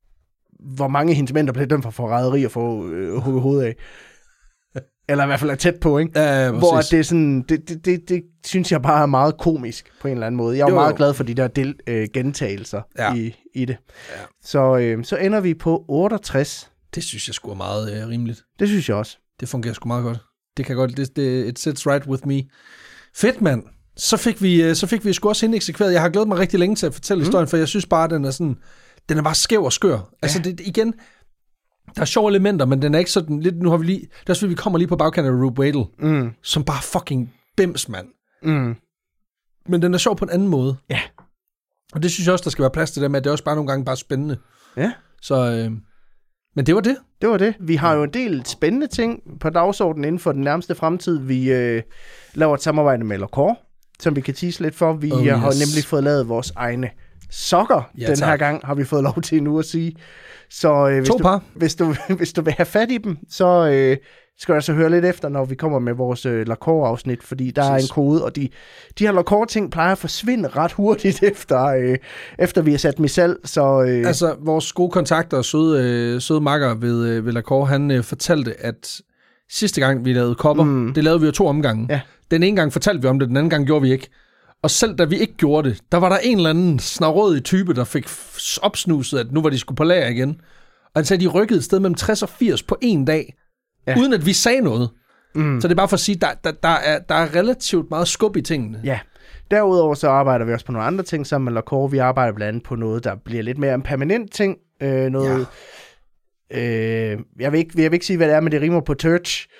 hvor mange hendes mænd, der blev dømt for forræderi og få øh, hugget hovedet af. Eller i hvert fald er tæt på, ikke? Ja, ja, hvor det er sådan, det, det, det, det synes jeg bare er meget komisk på en eller anden måde. Jeg er jo, jo meget glad for de der del, øh, gentagelser ja. i, i det. Ja. Så, øh, så ender vi på otteogtres. Det synes jeg sgu er meget øh, rimeligt. Det synes jeg også. Det fungerer sgu meget godt. Det kan godt, det, det, it sits right with me. Fedt, mand. Så fik vi, så fik vi sgu også hende eksekveret. Jeg har glædet mig rigtig længe til at fortælle mm. historien, for jeg synes bare, den er sådan, den er bare skæv og skør. Ja. Altså, det, igen, der er sjove elementer, men den er ikke sådan lidt, nu har vi lige, det er også, vi kommer lige på bagkanten af Rube Wadle, mm. som bare fucking bims, mand. Mm. Men den er sjov på en anden måde. Ja. Og det synes jeg også, der skal være plads til det med, at det er også bare nogle gange bare spændende. Ja. Så, øh, men det var det. Det var det. Vi har jo en del spændende ting på dagsordenen inden for den nærmeste fremtid. Vi øh, laver et samarbejde med Lacor, som vi kan tease lidt for. Vi oh, yes. har nemlig fået lavet vores egne sokker. Ja, den tak. her gang har vi fået lov til nu at sige. Så øh, hvis, du, hvis, du, hvis du vil have fat i dem, så øh, skal du altså høre lidt efter, når vi kommer med vores øh, Lacor-afsnit, fordi der Præcis. er en kode, og de, de her Lacor-ting plejer at forsvinde ret hurtigt efter, øh, efter vi har sat dem i salg. Så, øh... Altså, vores gode kontakter og søde, øh, søde makker ved, øh, ved Lacor, han øh, fortalte, at sidste gang vi lavede kopper, mm. det lavede vi jo to omgange. Ja. Den ene gang fortalte vi om det, den anden gang gjorde vi ikke. Og selv da vi ikke gjorde det, der var der en eller anden snarrådig type, der fik opsnuset, at nu var de skulle på lager igen. Og han sagde, at de rykkede et sted mellem tres og firs på en dag, ja. uden at vi sagde noget. Mm. Så det er bare for at sige, at der, der, der, er, der er relativt meget skub i tingene. Ja. Derudover så arbejder vi også på nogle andre ting sammen med Lacor. Vi arbejder blandt andet på noget, der bliver lidt mere en permanent ting. Øh, noget, ja. øh, jeg, vil ikke, jeg vil ikke sige, hvad det er, men det rimer på church.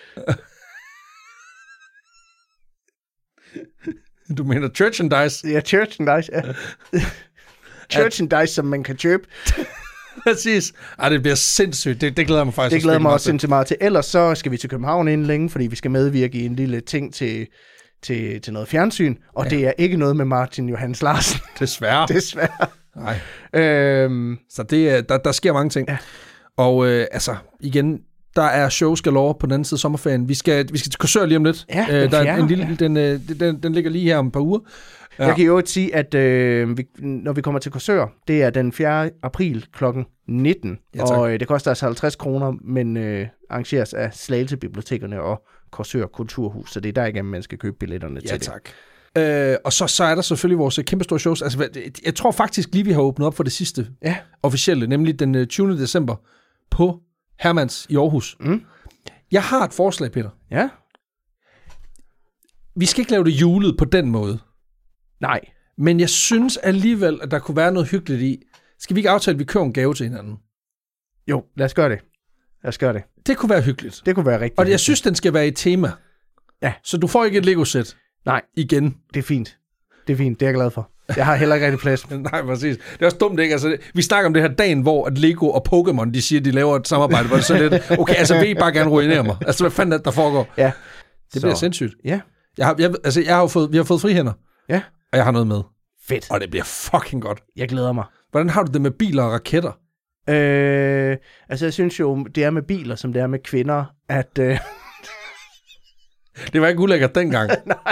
Du mener church and dice? Ja, church and dice, ja. Church and dice, som man kan købe. Præcis. Ej, det bliver sindssygt. Det, det glæder mig faktisk. Det glæder mig også sindssygt meget til. Ellers så skal vi til København inden længe, fordi vi skal medvirke i en lille ting til, til, til noget fjernsyn. Og ja. det er ikke noget med Martin Johans Larsen. Desværre. Desværre. Nej. Øhm, så det, der, der sker mange ting. Ja. Og øh, altså, igen... Der er shows galore på den anden side af sommerferien. Vi skal, vi skal til Korsør lige om lidt. Ja, øh, der er en lille, ja. den, den, den ligger lige her om et par uger. Ja. Jeg kan jo sige, at øh, vi, når vi kommer til Korsør, det er den fjerde april klokken nitten. Ja, og øh, det koster altså halvtreds kroner, men øh, arrangeres af Slagelse Bibliotekerne og Korsør Kulturhus. Så det er der igennem, man skal købe billetterne ja, til tak. det. Øh, og så, så er der selvfølgelig vores kæmpe store shows. Altså, jeg tror faktisk lige, vi har åbnet op for det sidste ja. officielle, nemlig den tyvende december på Hermans i Aarhus. Mm. Jeg har et forslag, Peter. Ja. vi skal ikke lave det julet på den måde. Nej. Men jeg synes alligevel, at der kunne være noget hyggeligt i. Skal vi ikke aftale, at vi køber en gave til hinanden? Jo, lad os gøre det. Lad os gøre det. Det kunne være hyggeligt. Det kunne være rigtigt. Og jeg synes, den skal være et tema. Ja. Så du får ikke et Lego-sæt. Nej. Igen. Det er fint. Det er fint. Det er jeg glad for. Jeg har heller ikke rigtig plads. Nej, præcis. Det er også dumt, ikke? Altså, vi snakker om det her dagen, hvor at Lego og Pokémon, de siger, at de laver et samarbejde, hvor det er så lidt, okay, altså vil I bare gerne ruinere mig? Altså, hvad fanden er det, der foregår? Ja. Det bliver så sindssygt. Ja. Jeg har, jeg, altså, jeg har jo fået, vi har fået frihænder. Ja. Og jeg har noget med. Fedt. Og det bliver fucking godt. Jeg glæder mig. Hvordan har du det med biler og raketter? Øh, altså, jeg synes jo, det er med biler, som det er med kvinder, at... Øh... det var ikke ulækkert dengang. Nej.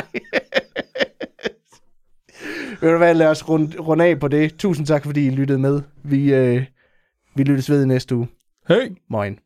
Ved du hvad, lad os runde, runde af på det. Tusind tak, fordi I lyttede med. Vi, øh, vi lyttes ved i næste uge. Hej. Moin.